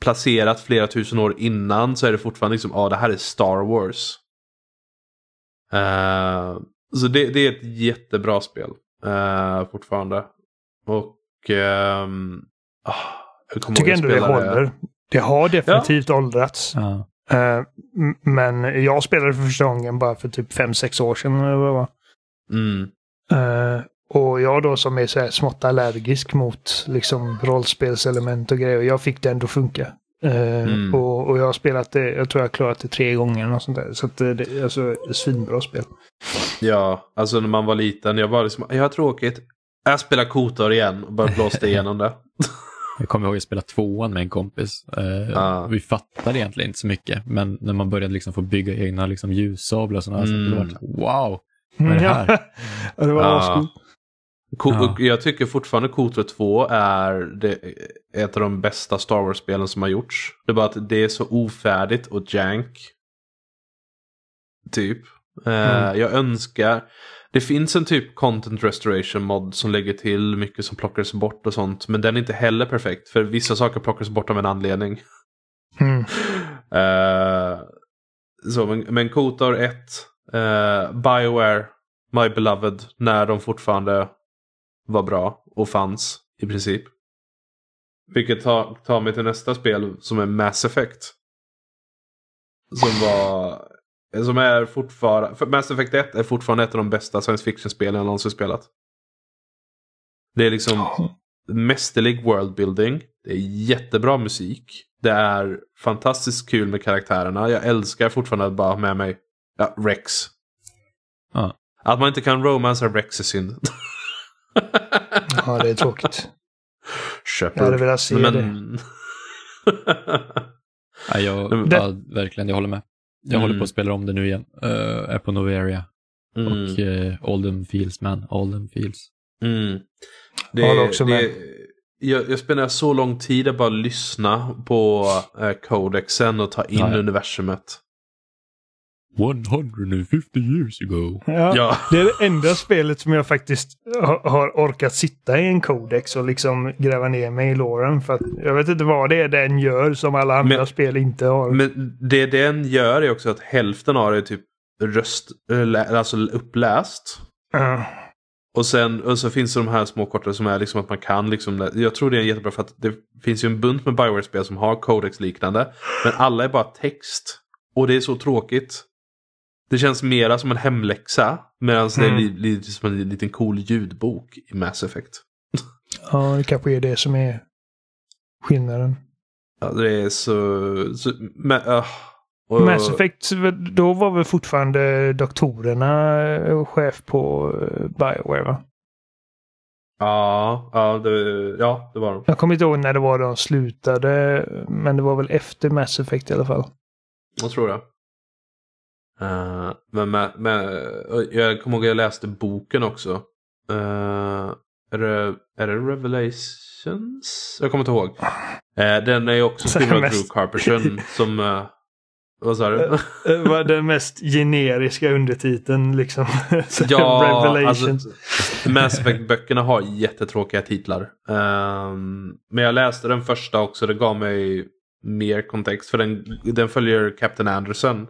placerat flera tusen år innan, så är det fortfarande liksom, ja, ah, det här är Star Wars. Uh, så det, det är ett jättebra spel uh, fortfarande. Och um, oh, jag jag tycker ändå det håller. Det. det har definitivt ja. åldrats. Ja. Uh, men jag spelade för första gången bara för typ fem sex år sedan. Eller vad det var. Mm. Uh, och jag då som är så här smått allergisk mot liksom rollspelselement och grejer. Jag fick det ändå funka. Uh, mm. och, och jag har spelat det, jag tror jag har klarat det tre gånger och sånt där. Så att det, det är alltså ett svinbra spel. Ja, alltså när man var liten, jag var liksom, jag har tråkigt. Jag spelar Kotor igen och bara blåste igenom det. Jag kommer ihåg att spela tvåan med en kompis. Uh, ah. Vi fattade egentligen inte så mycket. Men när man började liksom få bygga egna liksom ljussablar och sådana mm. så det var så, wow, vad är det här? Ja, det var ah. ascool. Ja. Jag tycker fortfarande Kotor två är det, ett av de bästa Star Wars-spelen som har gjorts. Det är bara att det är så ofärdigt och jank. Typ. Mm. Uh, jag önskar... Det finns en typ content restoration mod som lägger till mycket som plockas bort och sånt. Men den är inte heller perfekt. För vissa saker plockas bort av en anledning. Mm. uh, så, men, men Kotor ett, uh, BioWare, My Beloved, när de fortfarande var bra och fanns i princip. Vilket tar, tar mig till nästa spel som är Mass Effect. Som var... Som är fortfarande... För Mass Effect ett är fortfarande ett av de bästa science fiction-spelen jag någonsin spelat. Det är liksom mästerlig worldbuilding. Det är jättebra musik. Det är fantastiskt kul med karaktärerna. Jag älskar fortfarande att bara ha med mig ja, Rex. Ja. Att man inte kan romansa Rex är synd. Ja, det är tråkigt. Shepard. Jag hade velat se Men... det. Ja, jag, det... ja, verkligen, jag håller med. Jag mm. håller på att spela om det nu igen. Uh, är på Noveria. Mm. Och uh, Oldham Fields, man. Oldham Fields. Mm. Det, ja, det också med. Det, jag, jag spenderar så lång tid att bara lyssna på uh, Codexen och ta in ja, ja. universumet. etthundrafemtio years ago. Ja, ja. Det är det enda spelet som jag faktiskt har, har orkat sitta i en codex och liksom gräva ner mig i låren. För att jag vet inte vad det är den gör som alla andra men, spel inte har. Men det den gör är också att hälften av det är typ röst, alltså uppläst. Uh. Och sen och så finns det de här små korta som är liksom att man kan liksom, jag tror det är jättebra för att det finns ju en bunt med BioWare-spel som har codex-liknande. Men alla är bara text. Och det är så tråkigt. Det känns mera som en hemläxa. Medan mm. det är li- li- som en liten cool ljudbok i Mass Effect. Ja, det kanske är det som är skillnaden. Ja, det är så... så men, uh, och... Mass Effect, då var väl fortfarande doktorerna chef på BioWare, va? Ja, ja det, ja, det var de. Jag kommer inte ihåg när det var de slutade. Men det var väl efter Mass Effect i alla fall. Jag tror det. Uh, men, men, men jag kommer ihåg att jag läste boken också. Uh, är, det, är det Revelations? Jag kommer inte ihåg. Uh, den är också skriven av Drew Carpenter som... Uh, vad sa du? Det var den mest generiska undertiteln liksom. Ja, Revelations. Alltså, Mass Effect-böckerna har jättetråkiga titlar. Um, men jag läste den första också. Det gav mig mer kontext. För den, den följer Captain Anderson.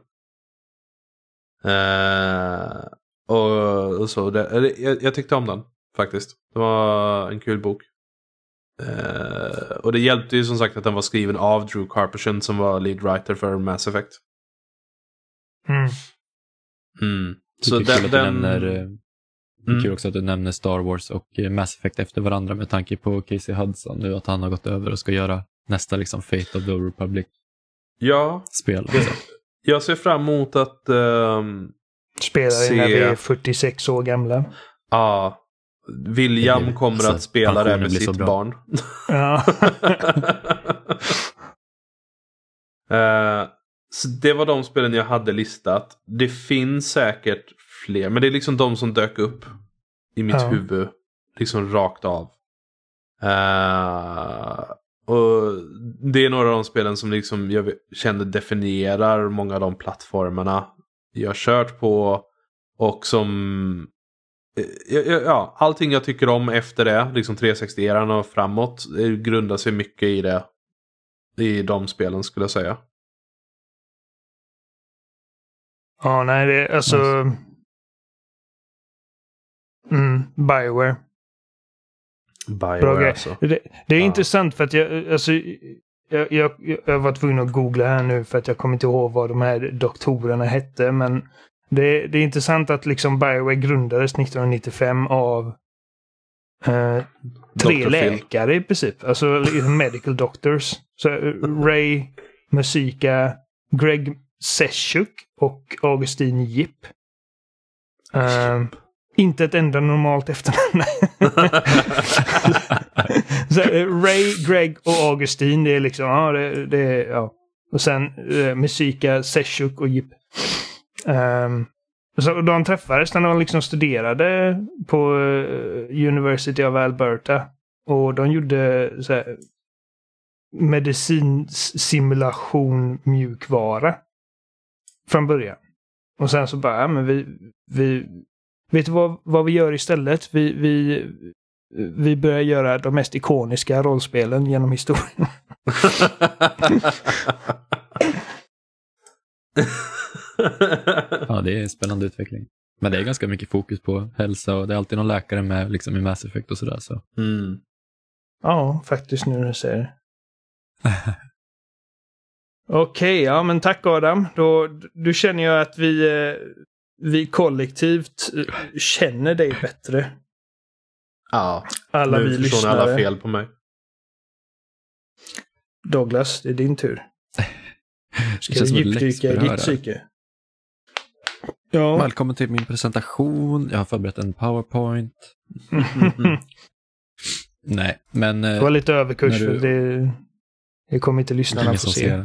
Uh, och, och så det, jag, jag tyckte om den faktiskt. Det var en kul bok. Uh, och det hjälpte ju som sagt att den var skriven av Drew Carpenter som var lead writer för Mass Effect. Mm. Mm. Så det är kul, den, nämner, det är kul också att du nämner Star Wars och Mass Effect efter varandra med tanke på Casey Hudson nu att han har gått över och ska göra nästa liksom Fate of the Republic. Ja. Spel. Liksom. Jag ser fram emot att um, spela se... när vi är fyrtiosex år gamla. Ja. William det, kommer att spela det med sitt barn. Ja. uh, så det var de spelen jag hade listat. Det finns säkert fler. Men det är liksom de som dök upp i mitt ja. huvud. Liksom rakt av. Uh, och det är några av de spelen som liksom jag känner definierar många av de plattformarna jag har kört på. Och som... Ja, ja, allting jag tycker om efter det, liksom trehundrasextio-eran och framåt, grundar sig mycket i det. I de spelen skulle jag säga. Ja, nej, det, alltså Mm, Bioware. Bioware alltså. Det, det är ja. intressant för att jag, alltså, jag, jag, jag var tvungen att googla här nu för att jag kommer inte ihåg vad de här doktorerna hette, men det, det är intressant att liksom Bioware grundades nittonhundranittiofem av eh, tre läkare i princip. Alltså medical doctors. Så Ray Muzyka, Greg Seshuk och Augustin Yip. Uh, inte ett enda normalt efternamn. Så, Ray, Greg och Augustin, det är liksom, ja, det, det ja. Och sen uh, Muzyka, Seshuk och Yip. Um, så de träffades när de liksom studerade på uh, University of Alberta. Och de gjorde så här, medicinsimulation mjukvara från början. Och sen så bara, ja, men vi, vi vet du vad, vad vi gör istället? Vi, vi, vi börjar göra de mest ikoniska rollspelen genom historien. Ja, det är en spännande utveckling. Men det är ganska mycket fokus på hälsa och det är alltid någon läkare med liksom i Mass Effect och sådär. Så. Mm. Ja, faktiskt nu när du säger det. Okej, okay, ja men tack Adam. Då, du känner ju att vi, vi kollektivt känner dig bättre. Ja, alla nu vi förstår lyssnare. ni alla fel på mig. Douglas, det är din tur. Ska vi djupdyka i ditt psyke? Ja. Välkommen till min presentation. Jag har förberett en PowerPoint. Nej, men... Det var lite överkurs du... för det... Det kommer inte lyssnarna få se.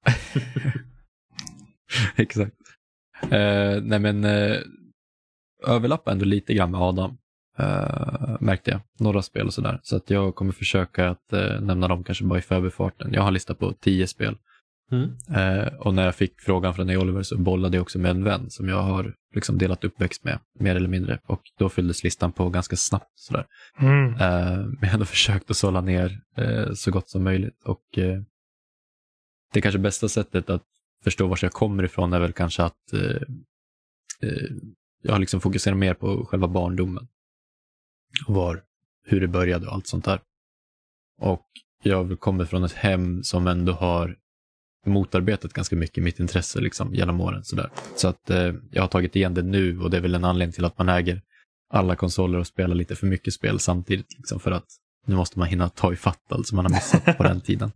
Exakt. Uh, nej men uh, överlappar ändå lite grann med Adam. Uh, märkte jag. Några spel och sådär. Så att jag kommer försöka att uh, nämna dem kanske bara i förbifarten. Jag har listat på tio spel. Mm. Uh, och när jag fick frågan från Oliver så bollade jag också med en vän som jag har liksom delat uppväxt med, mer eller mindre. Och då fylldes listan på ganska snabbt sådär. Mm. Uh, men jag har ändå försökt att sålla ner uh, så gott som möjligt. Och uh, det kanske bästa sättet att förstå var jag kommer ifrån är väl kanske att uh, uh, jag har liksom fokuserat mer på själva barndomen. Var, hur det började och allt sånt där. Och jag kommer från ett hem som ändå har motarbetat ganska mycket mitt intresse liksom genom åren sådär. Så att eh, jag har tagit igen det nu och det är väl en anledning till att man äger alla konsoler och spelar lite för mycket spel samtidigt liksom, för att nu måste man hinna ta i fatt allt som man har missat på den tiden.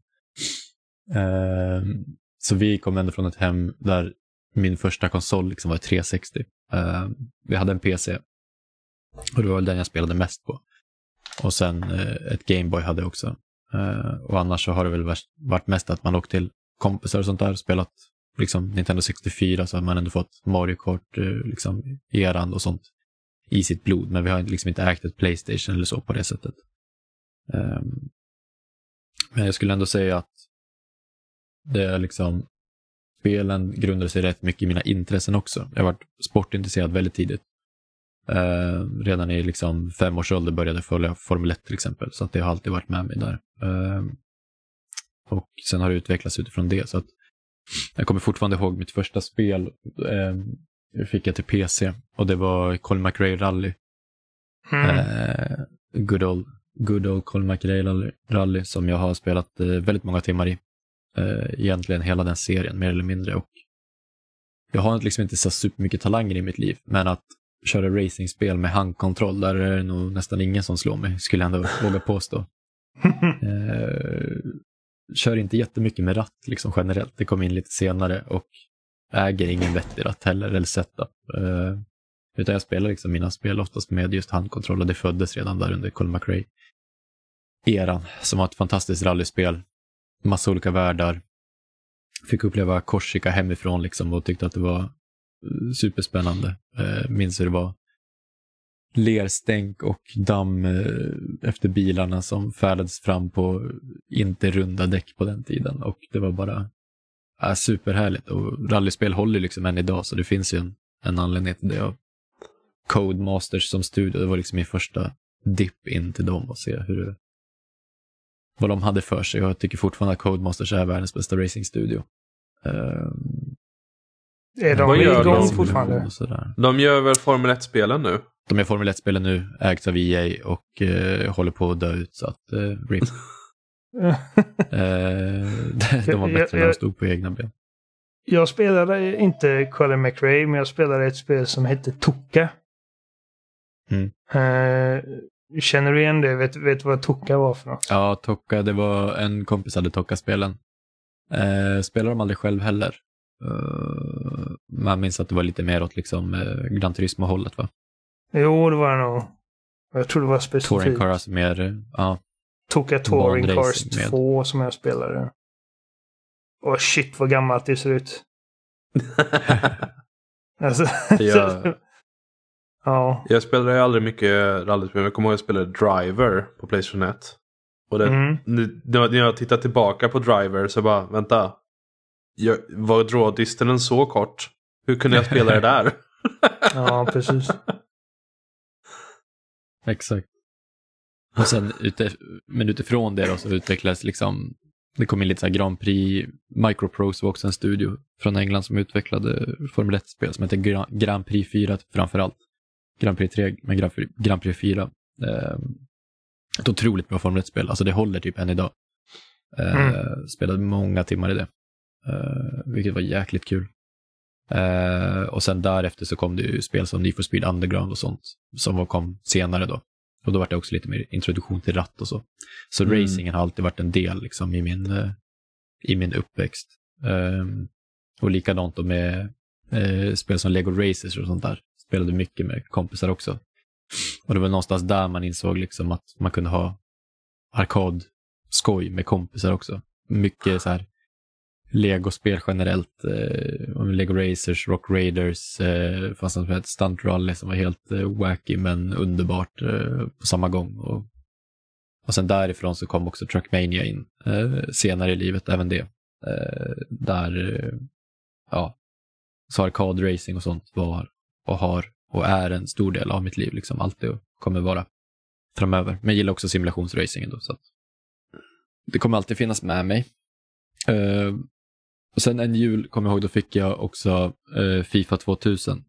Eh, så vi kom ändå från ett hem där min första konsol liksom var trehundrasextio. Eh, vi hade en P C och det var den jag spelade mest på. Och sen eh, ett Gameboy hade jag också. Eh, och annars så har det väl varit mest att man åkt till kompisar och sånt där, spelat liksom Nintendo sextiofyra, så har man ändå fått Mario Kart liksom eran och sånt i sitt blod, men vi har liksom inte ägt ett PlayStation eller så på det sättet. Um, men jag skulle ändå säga att det är liksom spelen grundar sig rätt mycket i mina intressen också. Jag har varit sportintresserad väldigt tidigt. Uh, redan i liksom fem års ålder började jag följa Formel ett till exempel, så att det har alltid varit med mig där. Uh, Och sen har det utvecklats utifrån det. Så att jag kommer fortfarande ihåg mitt första spel. Eh, fick jag till P C. Och det var Colin McRae Rally. Mm. Eh, good, old, good old Colin McRae Rally, Rally. Som jag har spelat eh, väldigt många timmar i. Eh, egentligen hela den serien, mer eller mindre. Och jag har liksom inte så supermycket talanger i mitt liv. Men att köra racingspel med handkontroll, där är det nog nästan ingen som slår mig. Skulle jag ändå våga påstå. Eh, kör inte jättemycket med ratt liksom generellt. Det kom in lite senare och äger ingen vettig ratt heller eller setup. Uh, utan jag spelar liksom mina spel oftast med just handkontroll, och det föddes redan där under Colin McRae eran, som var ett fantastiskt rallyspel. Massa olika världar. Fick uppleva Korsika hemifrån liksom och tyckte att det var superspännande. Uh, minns hur det var lerstänk och damm efter bilarna som färdades fram på inte runda däck på den tiden, och det var bara äh, superhärligt. Och rallyspel håller liksom än idag, så det finns ju en, en anledning till det. Och Codemasters som studio, det var liksom min första dipp in till dem och se hur det, vad de hade för sig. Jag tycker fortfarande att Codemasters är världens bästa racingstudio. Um, är de vad gör igång de fortfarande? De gör väl Formel ett-spelen nu? De är Formel ett-spelen nu, ägs av E A och uh, håller på att dö ut, så att uh, rip. uh, de var bättre när de stod på egna ben. Jag spelade inte Colin McRae, men jag spelade ett spel som hette Tokka. Mm. Uh, känner du igen det? Vet du vad Tokka var för något? Ja, Tokka, det var en kompis hade Tokka-spelen. Uh, spelar de aldrig själv heller. Uh, man minns att det var lite mer åt liksom uh, Gran Turismo-hållet, va? Jo, det var det nog. Jag tror det var specifikt. Touring Cars mer, uh, ja. Tokka Touring Cars två som jag spelade. Åh shit, vad gammalt det ser ut. alltså, jag, ja. jag spelade aldrig mycket rallyspel. Jag kommer ihåg att jag spelade Driver på PlayStation ett. Och det, mm. när jag tittar tillbaka på Driver så bara, vänta. Jag, var draw-distinen så kort? Hur kunde jag spela det där? Ja, precis. Exakt. Och sen ute, men utifrån det då så utvecklades liksom, det kom in lite så här Grand Prix, Microprose var också en studio från England som utvecklade Formel ett-spel som heter Gra- Grand Prix fyra framförallt. Grand Prix tre, men Grand Prix, Grand Prix fyra. Eh, ett otroligt bra Formel ett-spel, alltså det håller typ än idag. Eh, mm. Spelade många timmar i det. Eh, vilket var jäkligt kul. Eh, och sen därefter så kom det ju spel som Need for Speed Underground och sånt som kom senare då. Och då var det också lite mer introduktion till ratt och så. Så mm. racingen har alltid varit en del liksom, i, min, uh, i min uppväxt. Um, och likadant då med uh, spel som Lego Racers och sånt där. Spelade mycket med kompisar också. Och det var någonstans där man insåg liksom att man kunde ha arkadskoj med kompisar också. Mycket så här Lego-spel generellt. Uh, Lego Racers, Rock Raiders. Uh, fast som ett stunt rally som var helt uh, wacky men underbart uh, på samma gång. Och, och sen därifrån så kom också Trackmania in uh, senare i livet, även det. Uh, där uh, ja, så arkadracing och sånt var och har och är en stor del av mitt liv. Liksom alltid och kommer vara framöver. Men jag gillar också simulationsracing då, så att det kommer alltid finnas med mig. Uh, Och sen en jul, kommer jag ihåg, då fick jag också eh, FIFA tvåtusen.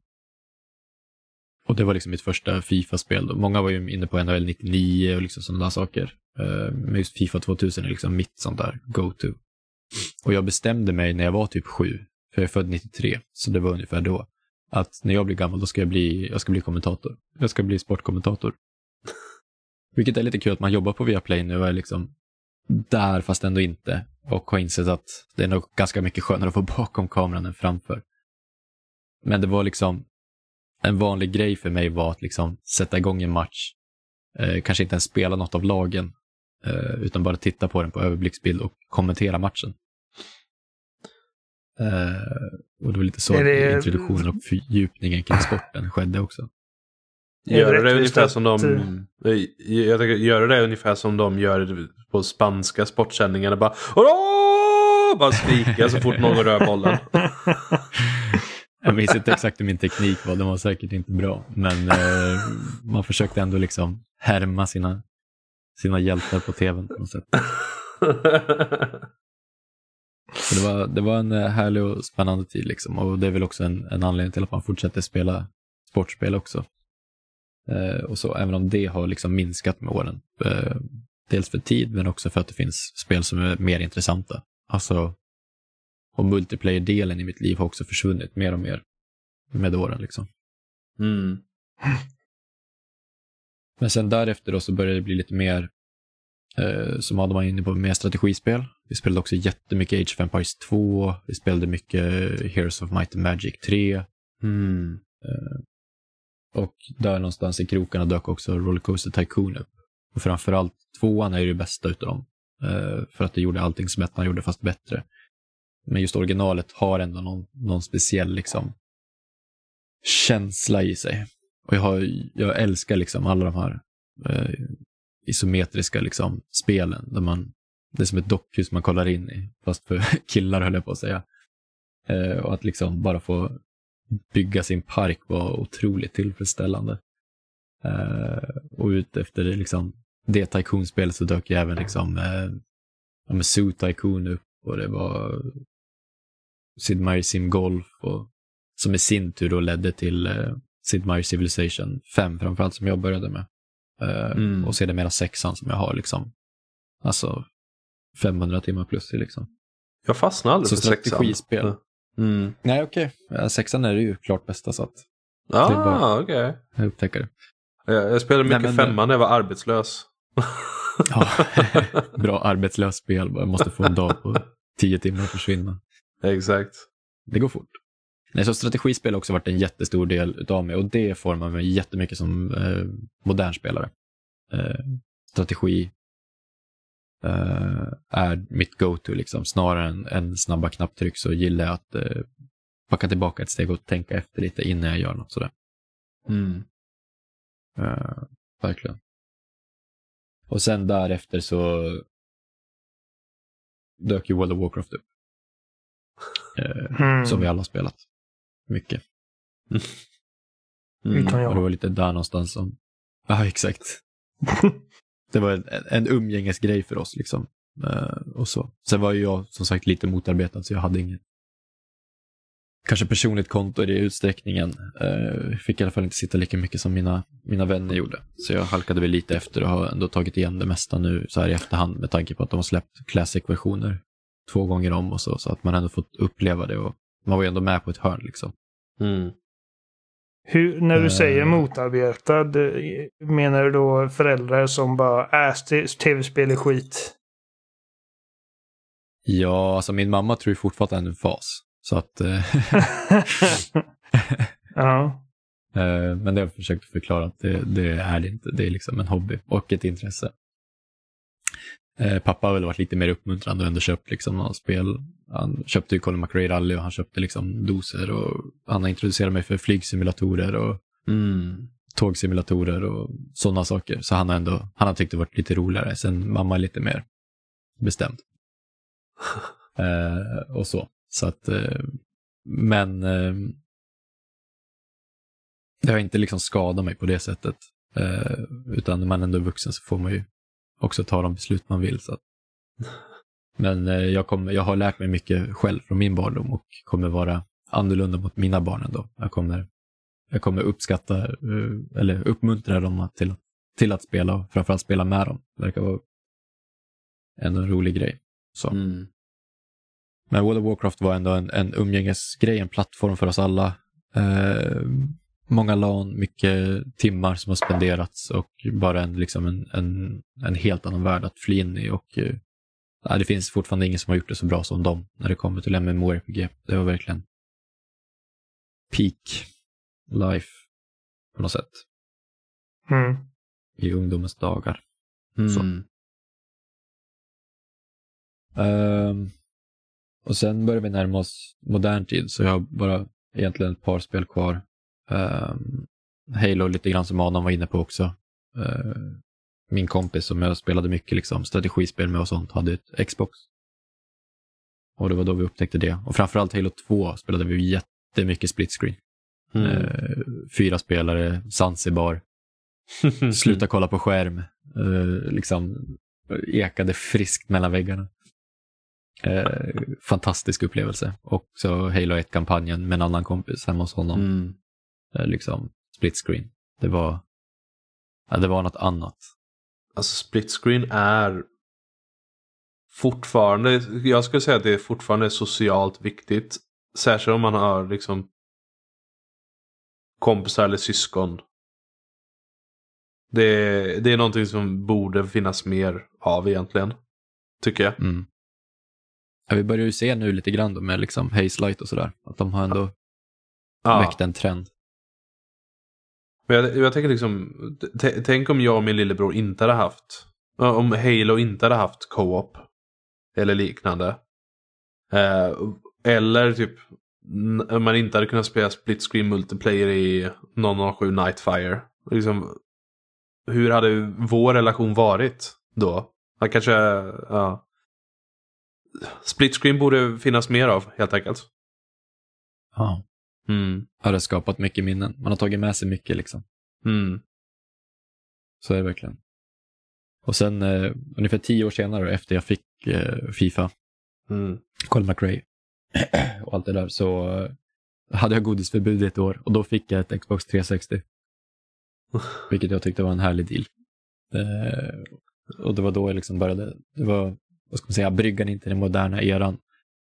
Och det var liksom mitt första FIFA-spel då. Många var ju inne på N H L nittionio och liksom sådana där saker. Eh, men just FIFA tvåtusen är liksom mitt sånt där go-to. Och jag bestämde mig när jag var typ sju, för jag är född nittiotre, så det var ungefär då, att när jag blir gammal då ska jag bli, jag ska bli kommentator. Jag ska bli sportkommentator. Vilket är lite kul att man jobbar på Viaplay nu och är liksom där fast ändå inte. Och har insett att det är nog ganska mycket skönare att vara bakom kameran än framför. Men det var liksom en vanlig grej för mig var att liksom sätta igång en match. Eh, kanske inte ens spela något av lagen. Eh, utan bara titta på den på överblicksbild och kommentera matchen. Eh, och det var lite så det... introduktionen och fördjupningen kring sporten skedde också. Gör det ungefär som de jag tänker, gör det ungefär som de gör på spanska sportsändningarna, bara Åh! Bara skrika så fort någon rör bollen. Jag minns inte exakt hur min teknik var, den var säkert inte bra, men eh, man försökte ändå liksom härma sina sina hjältar på tvn på något sätt. Så det var det var en härlig och spännande tid liksom, och det är väl också en, en anledning till att man fortsätter spela sportspel också. Uh, och så, även om det har liksom minskat med åren. Uh, dels för tid, men också för att det finns spel som är mer intressanta. Alltså, och multiplayer-delen i mitt liv har också försvunnit mer och mer med åren liksom. Mm. Men sen därefter då så började det bli lite mer uh, som hade man inne på mer strategispel. Vi spelade också jättemycket Age of Empires två. Vi spelade mycket Heroes of Might and Magic tre. Mm. Uh, Och där någonstans i krokarna dök också Rollercoaster Tycoon upp. Och framförallt tvåan är ju det bästa utav dem. Uh, för att det gjorde allting som ettan gjorde fast bättre. Men just originalet har ändå någon, någon speciell liksom känsla i sig. Och jag, har, jag älskar liksom alla de här uh, isometriska liksom spelen. Där man, det är som ett dockhus man kollar in i. Fast för killar höll jag på att säga. Uh, och att liksom bara få bygga sin park var otroligt tillfredsställande. Uh, och ut efter det, liksom, det Tycoon-spelet så dök jag även liksom, uh, Zoo Tycoon upp, och det var Sid Meier's Sim Golf, och, som i sin tur då ledde till uh, Sid Meier's Civilization fem framförallt som jag började med. Uh, mm. Och sedermera sexan som jag har liksom alltså femhundra timmar plus i liksom. Jag fastnade aldrig så för sexan. Strategispel. Mm. Nej okej, okay. Sexan är det ju klart bästa så att ah, okej. Okay. Jag upptäcker det. Jag, jag spelade mycket Nej, men... femman när jag var arbetslös. Ja, bra arbetslös spel. Jag måste få en dag på tio timmar att försvinna. Exakt. Det går fort. Nej, så strategispel har också varit en jättestor del utav mig och det formar mig jättemycket som eh, modern spelare. Eh, strategi eh, är mitt go-to liksom. Snarare än, än snabba knapptryck så gillar jag att eh, backa tillbaka ett steg och tänka efter lite innan jag gör något sådär. Mm. Eh, verkligen. Och sen därefter så dök ju World of Warcraft upp. Eh, mm. Som vi alla har spelat. Mycket. Mm. Mm. Och det var lite där någonstans som... Ja, exakt. Det var en, en umgängesgrej för oss liksom. Eh, och så. Sen var ju jag som sagt lite motarbetad så jag hade inget kanske personligt konto i det utsträckningen. Uh, fick i alla fall inte sitta lika mycket som mina, mina vänner gjorde. Så jag halkade väl lite efter och har ändå tagit igen det mesta nu så här i efterhand med tanke på att de har släppt classic-versioner två gånger om och så. Så att man ändå fått uppleva det och man var ju ändå med på ett hörn liksom. Mm. Hur, när du uh, säger motarbetad, menar du då föräldrar som bara äh, tv-spel är skit? Ja, alltså min mamma tror ju fortfarande att det är en fas. Så att... ja. Men det har jag försökt förklara att det, det är det inte. Det är liksom en hobby och ett intresse. Pappa har väl varit lite mer uppmuntrande och ändå köpt liksom några spel. Han köpte ju Colin McRae Rally och han köpte liksom doser och han har introducerat mig för flygsimulatorer och mm. tågsimulatorer och sådana saker. Så han har ändå, han har tyckt det varit lite roligare. Sen mamma är lite mer bestämd. eh, och så. Så att, men det har inte liksom skadat mig på det sättet. Utan när man ändå är vuxen så får man ju också ta de beslut man vill. Så att. Men jag, kommer, jag har lärt mig mycket själv från min barndom och kommer vara annorlunda mot mina barn ändå. Jag kommer, jag kommer uppskatta eller uppmuntra dem till, till att spela och framförallt spela med dem. Det verkar vara en, en rolig grej. Så. Mm. Men World of Warcraft var ändå en, en umgängesgrej, en plattform för oss alla. Eh, många LAN, mycket timmar som har spenderats och bara en, liksom en, en, en helt annan värld att fly in i. Och, eh, det finns fortfarande ingen som har gjort det så bra som dem när det kommer till MMORPG. Det var verkligen peak life på något sätt. Mm. I ungdomens dagar. Mm. Så. Um, och sen börjar vi närma oss modern tid så jag har bara egentligen ett par spel kvar. Um, Halo lite grann som Adam var inne på också. Uh, min kompis som jag spelade mycket liksom, strategispel med och sånt hade ett Xbox. Och det var då vi upptäckte det. Och framförallt Halo två spelade vi jättemycket split screen. Mm. Uh, fyra spelare, Zanzibar. Sluta kolla på skärm. Uh, liksom ekade friskt mellan väggarna. Eh, fantastisk upplevelse. Och så Halo ett-kampanjen med en annan kompis hemma hos honom. Mm. Eh, liksom split screen. Det var ja, det var något annat. Alltså split screen är fortfarande, jag skulle säga att det är fortfarande socialt viktigt. Särskilt om man har liksom kompisar eller syskon. Det, det är någonting som borde finnas mer av egentligen. Tycker jag. Mm. Ja, vi börjar ju se nu lite grann då med liksom Haze Light och sådär. Att de har ändå ja. väckt en trend. Men jag, jag tänker liksom, t- tänk om jag och min lillebror inte hade haft, om Halo inte hade haft co-op eller liknande. Eh, eller typ, om man inte hade kunnat spela split screen multiplayer i noll noll sju Nightfire. Liksom, hur hade vår relation varit då? Man kanske, ja. Split screen borde finnas mer av, helt enkelt. Ja. Mm. Har det skapat mycket minnen. Man har tagit med sig mycket liksom. Mm. Så är det verkligen. Och sen eh, ungefär tio år senare efter jag fick eh, FIFA. Mm. Colin McRae och allt det där så hade jag godisförbud i ett år och då fick jag ett Xbox trehundrasextio. Vilket jag tyckte var en härlig deal. Eh, och det var då jag liksom började, det var, vad ska man säga, bryggan in till den moderna eran.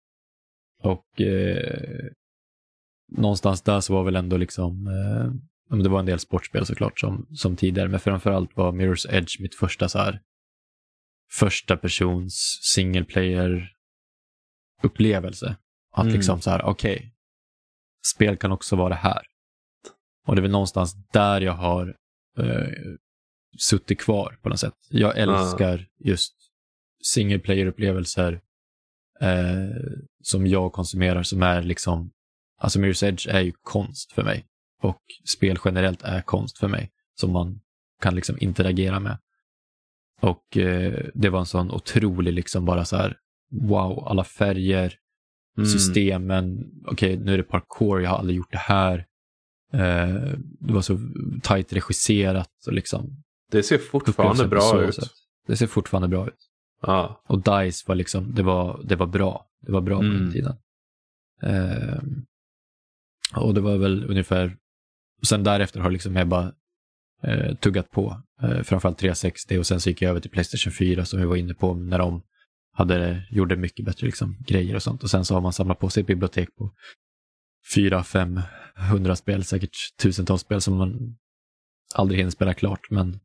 Och eh, någonstans där så var väl ändå liksom, eh, det var en del sportspel såklart som, som tidigare, men framförallt var Mirror's Edge mitt första så här första persons single player upplevelse. Att mm. liksom så här, okej, okay, spel kan också vara här. Och det är väl någonstans där jag har eh, suttit kvar på något sätt. Jag älskar uh. just single player upplevelser eh, som jag konsumerar, som är liksom, alltså Mirror's Edge är ju konst för mig. Och spel generellt är konst för mig som man kan liksom interagera med. Och eh, det var en sån otrolig liksom bara så här, wow, alla färger, mm. systemen, okej, okay, nu är det parkour, jag har aldrig gjort det här. Eh, det var så tajt regisserat och liksom. Det ser fortfarande bra ut. Sätt. Det ser fortfarande bra ut. Ah. Och DICE var liksom, det var, det var bra. Det var bra mm. på den tiden. Eh, och det var väl ungefär, och sen därefter har liksom jag bara eh, tuggat på. Eh, framförallt trehundrasextio, och sen så gick jag över till PlayStation fyra som vi var inne på när de hade, gjorde mycket bättre liksom, grejer och sånt. Och sen så har man samlat på sig ett bibliotek på fyra, fem, hundra spel, säkert tusentals spel som man aldrig hinner spela klart. Men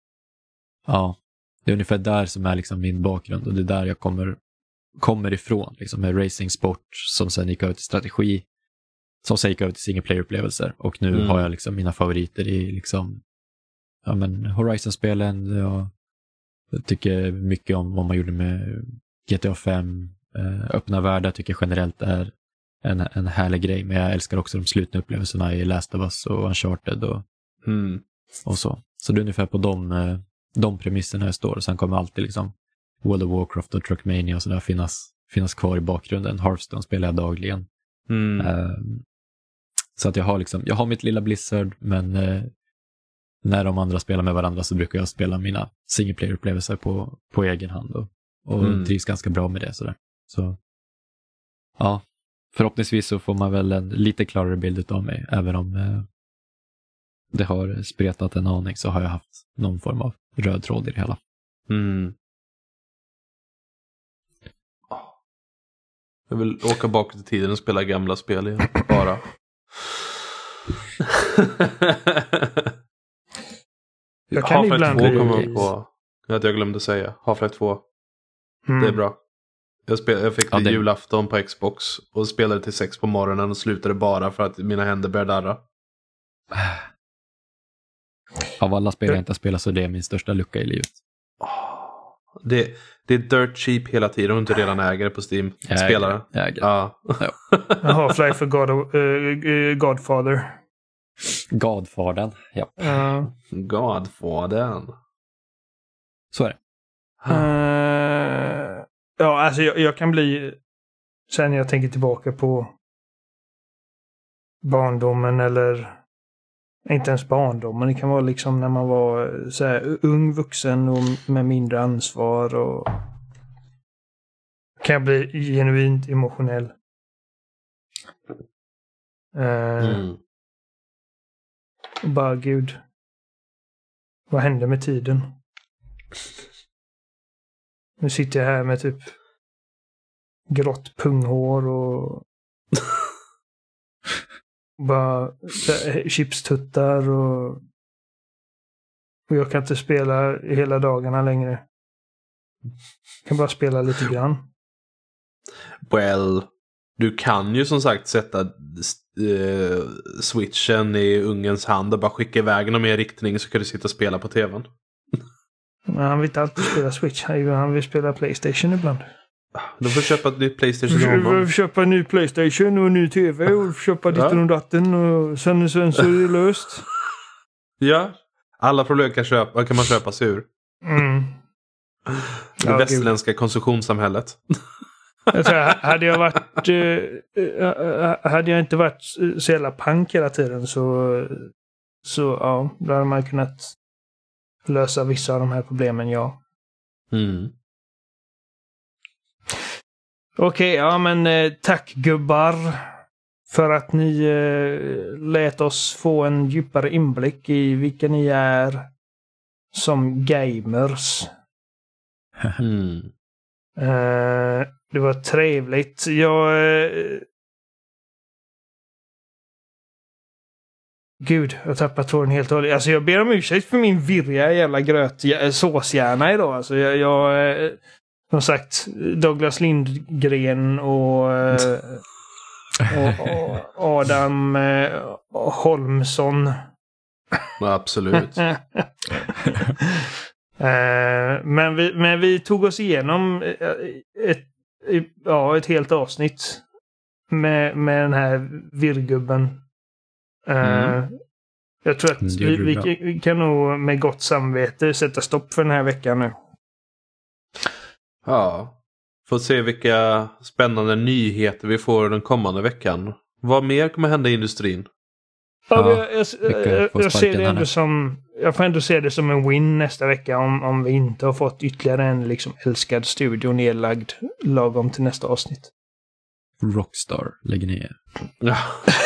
ja, det är ungefär där som är liksom min bakgrund, och det är där jag kommer, kommer ifrån. Liksom med racing sport som sen gick över till strategi, som sen gick över till single player-upplevelser. Och nu mm. har jag liksom mina favoriter i liksom, ja, men Horizon-spelen. Jag, jag tycker mycket om vad man gjorde med G T A fem. Eh, öppna världar tycker jag generellt är en, en härlig grej. Men jag älskar också de slutna upplevelserna i Last of Us och Uncharted och, mm. och så. Så det är ungefär på de, de premisserna jag står. Och sen kommer alltid liksom World of Warcraft och Trackmania och sådär finnas, finnas kvar i bakgrunden. Hearthstone spelar jag dagligen. Mm. Eh, så att jag har liksom, jag har mitt lilla Blizzard, men eh, när de andra spelar med varandra så brukar jag spela mina single player upplevelser på, på egen hand och, och mm. trivs ganska bra med det sådär. Så ja, förhoppningsvis så får man väl en lite klarare bild av mig, även om eh, det har spretat en aning, så har jag haft någon form av röd tråd i det hela. Mm. Jag vill åka bakåt i tiden och spela gamla spel igen, bara. Jag kan Half-Life ibland två kommer på att jag glömde säga. Half-Life två. Mm. Det är bra. Jag, spel, jag fick det, ja, det julafton på Xbox och spelade till sex på morgonen och slutade bara för att mina händer började darra. Av alla spel jag inte spelar så det är min största lucka i livet. Det, det är dirt cheap hela tiden och inte redan ägare på Steam. Jag spelare. Jag äger. Ja. Half-Life för God, uh, Godfather. Godfadern, ja. Uh, Godfadern. Så är det. Uh, ja, alltså jag, jag kan bli, sen jag tänker tillbaka på barndomen, eller inte ens barndomen, det kan vara liksom när man var så här, ung vuxen och med mindre ansvar, och kan jag bli genuint emotionell. Uh, mm. Och bara, gud, vad hände med tiden? Nu sitter jag här med typ grått punghår och bara chipstuttar och, och jag kan inte spela hela dagarna längre. Jag kan bara spela lite grann. Well, du kan ju som sagt sätta uh, switchen i ungens hand och bara skicka iväg dem i en riktning, så kan du sitta och spela på tvn. Men han vill inte alltid spela Switch. Han vill spela PlayStation ibland. Du får köpa ett nytt PlayStation. Du får köpa en ny PlayStation och en ny tv och köpa ditten och datten, och sen, sen så är det löst. Ja, alla problem kan, köpa, kan man köpa sig ur. Mm. Det ja, västerländska gud. Konsumtionssamhället. Jag tror, hade jag varit äh, hade jag inte varit så jävla pank hela tiden, så så ja, då hade man kunnat lösa vissa av de här problemen, ja. Mm. Okej, okay, ja men eh, tack gubbar för att ni eh, lät oss få en djupare inblick i vilka ni är som gamers. Mm. Eh, det var trevligt. Jag... Eh, Gud, jag tappar tråden helt och hållet. Alltså jag ber om ursäkt för min virriga jävla gröt såshjärna idag. Alltså jag, jag eh, som sagt, Douglas Lindgren och, eh, och, och Adam eh, Holmsson. Ja, absolut. eh, men, vi, men vi tog oss igenom ett, ett, ja, ett helt avsnitt med, med den här virrgubben. Mm. Uh, jag tror att vi, vi, vi kan nog med gott samvete sätta stopp för den här veckan nu. Ja. Får se vilka spännande nyheter vi får den kommande veckan. Vad mer kommer hända i industrin? Ja, ja, jag, jag, jag, jag ser det ändå som jag får ändå se det som en win nästa vecka om, om vi inte har fått ytterligare en liksom älskad studio nedlagd lagom till nästa avsnitt. Rockstar lägger ner. Ja.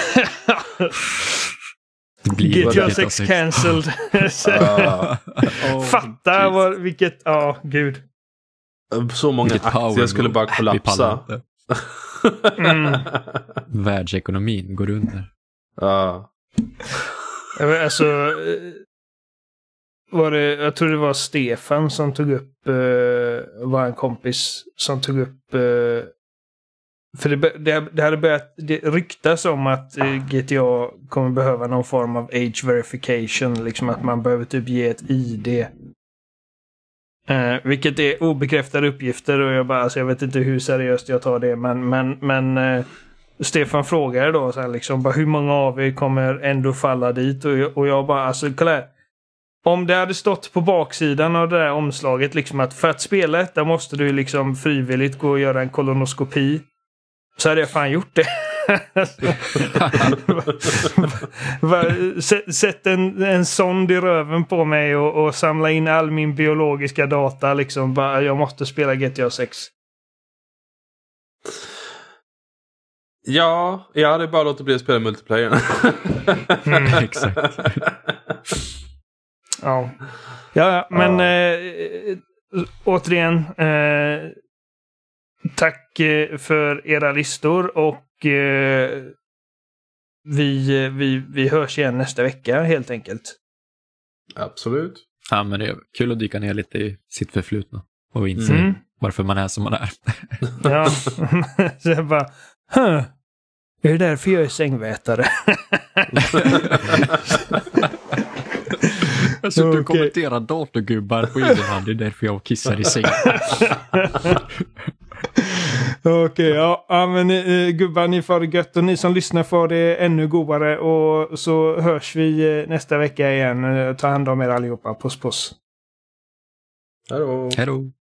Get your sex cancelled. oh, Fatta vad, vilket, ja, oh, gud. Så många vilket aktier skulle bara kollapsa. mm. Världsekonomin går under. Ja. Alltså, var det, jag tror det var Stefan som tog upp, uh, var en kompis som tog upp uh, för det, det, det hade börjat det ryktas om att eh, G T A kommer behöva någon form av age verification. Liksom att man behöver typ ge ett I D. Eh, vilket är obekräftade uppgifter. Och jag bara, alltså jag vet inte hur seriöst jag tar det. Men, men, men eh, Stefan frågade då så här, liksom, bara, hur många av er kommer ändå falla dit? Och jag, och jag bara, alltså kolla här. Om det hade stått på baksidan av det där omslaget liksom att för att spela detta måste du liksom frivilligt gå och göra en kolonoskopi. Så hade jag fan gjort det. Sätt en, en sond i röven på mig och, och samla in all min biologiska data. Liksom. Bara, jag måste spela G T A sex. Ja, jag hade bara låtit bli att spela multiplayer. mm, exakt. ja. ja, men ja. Äh, återigen... Äh, tack för era listor och eh, vi, vi, vi hörs igen nästa vecka helt enkelt. Absolut. Ja, men det är kul att dyka ner lite i sitt förflutna och inse mm. varför man är som man är. ja, så jag bara, huh, är det därför jag är sängvätare? Alltså okay. Du kommenterar datorgubbar på egen det är därför jag kissar i sängen. Okej, okay, ja, ja men uh, gubbar, ni får det gött och ni som lyssnar får det ännu godare och så hörs vi uh, nästa vecka igen. Uh, ta hand om er allihopa. Puss puss. Hej då. Hej då.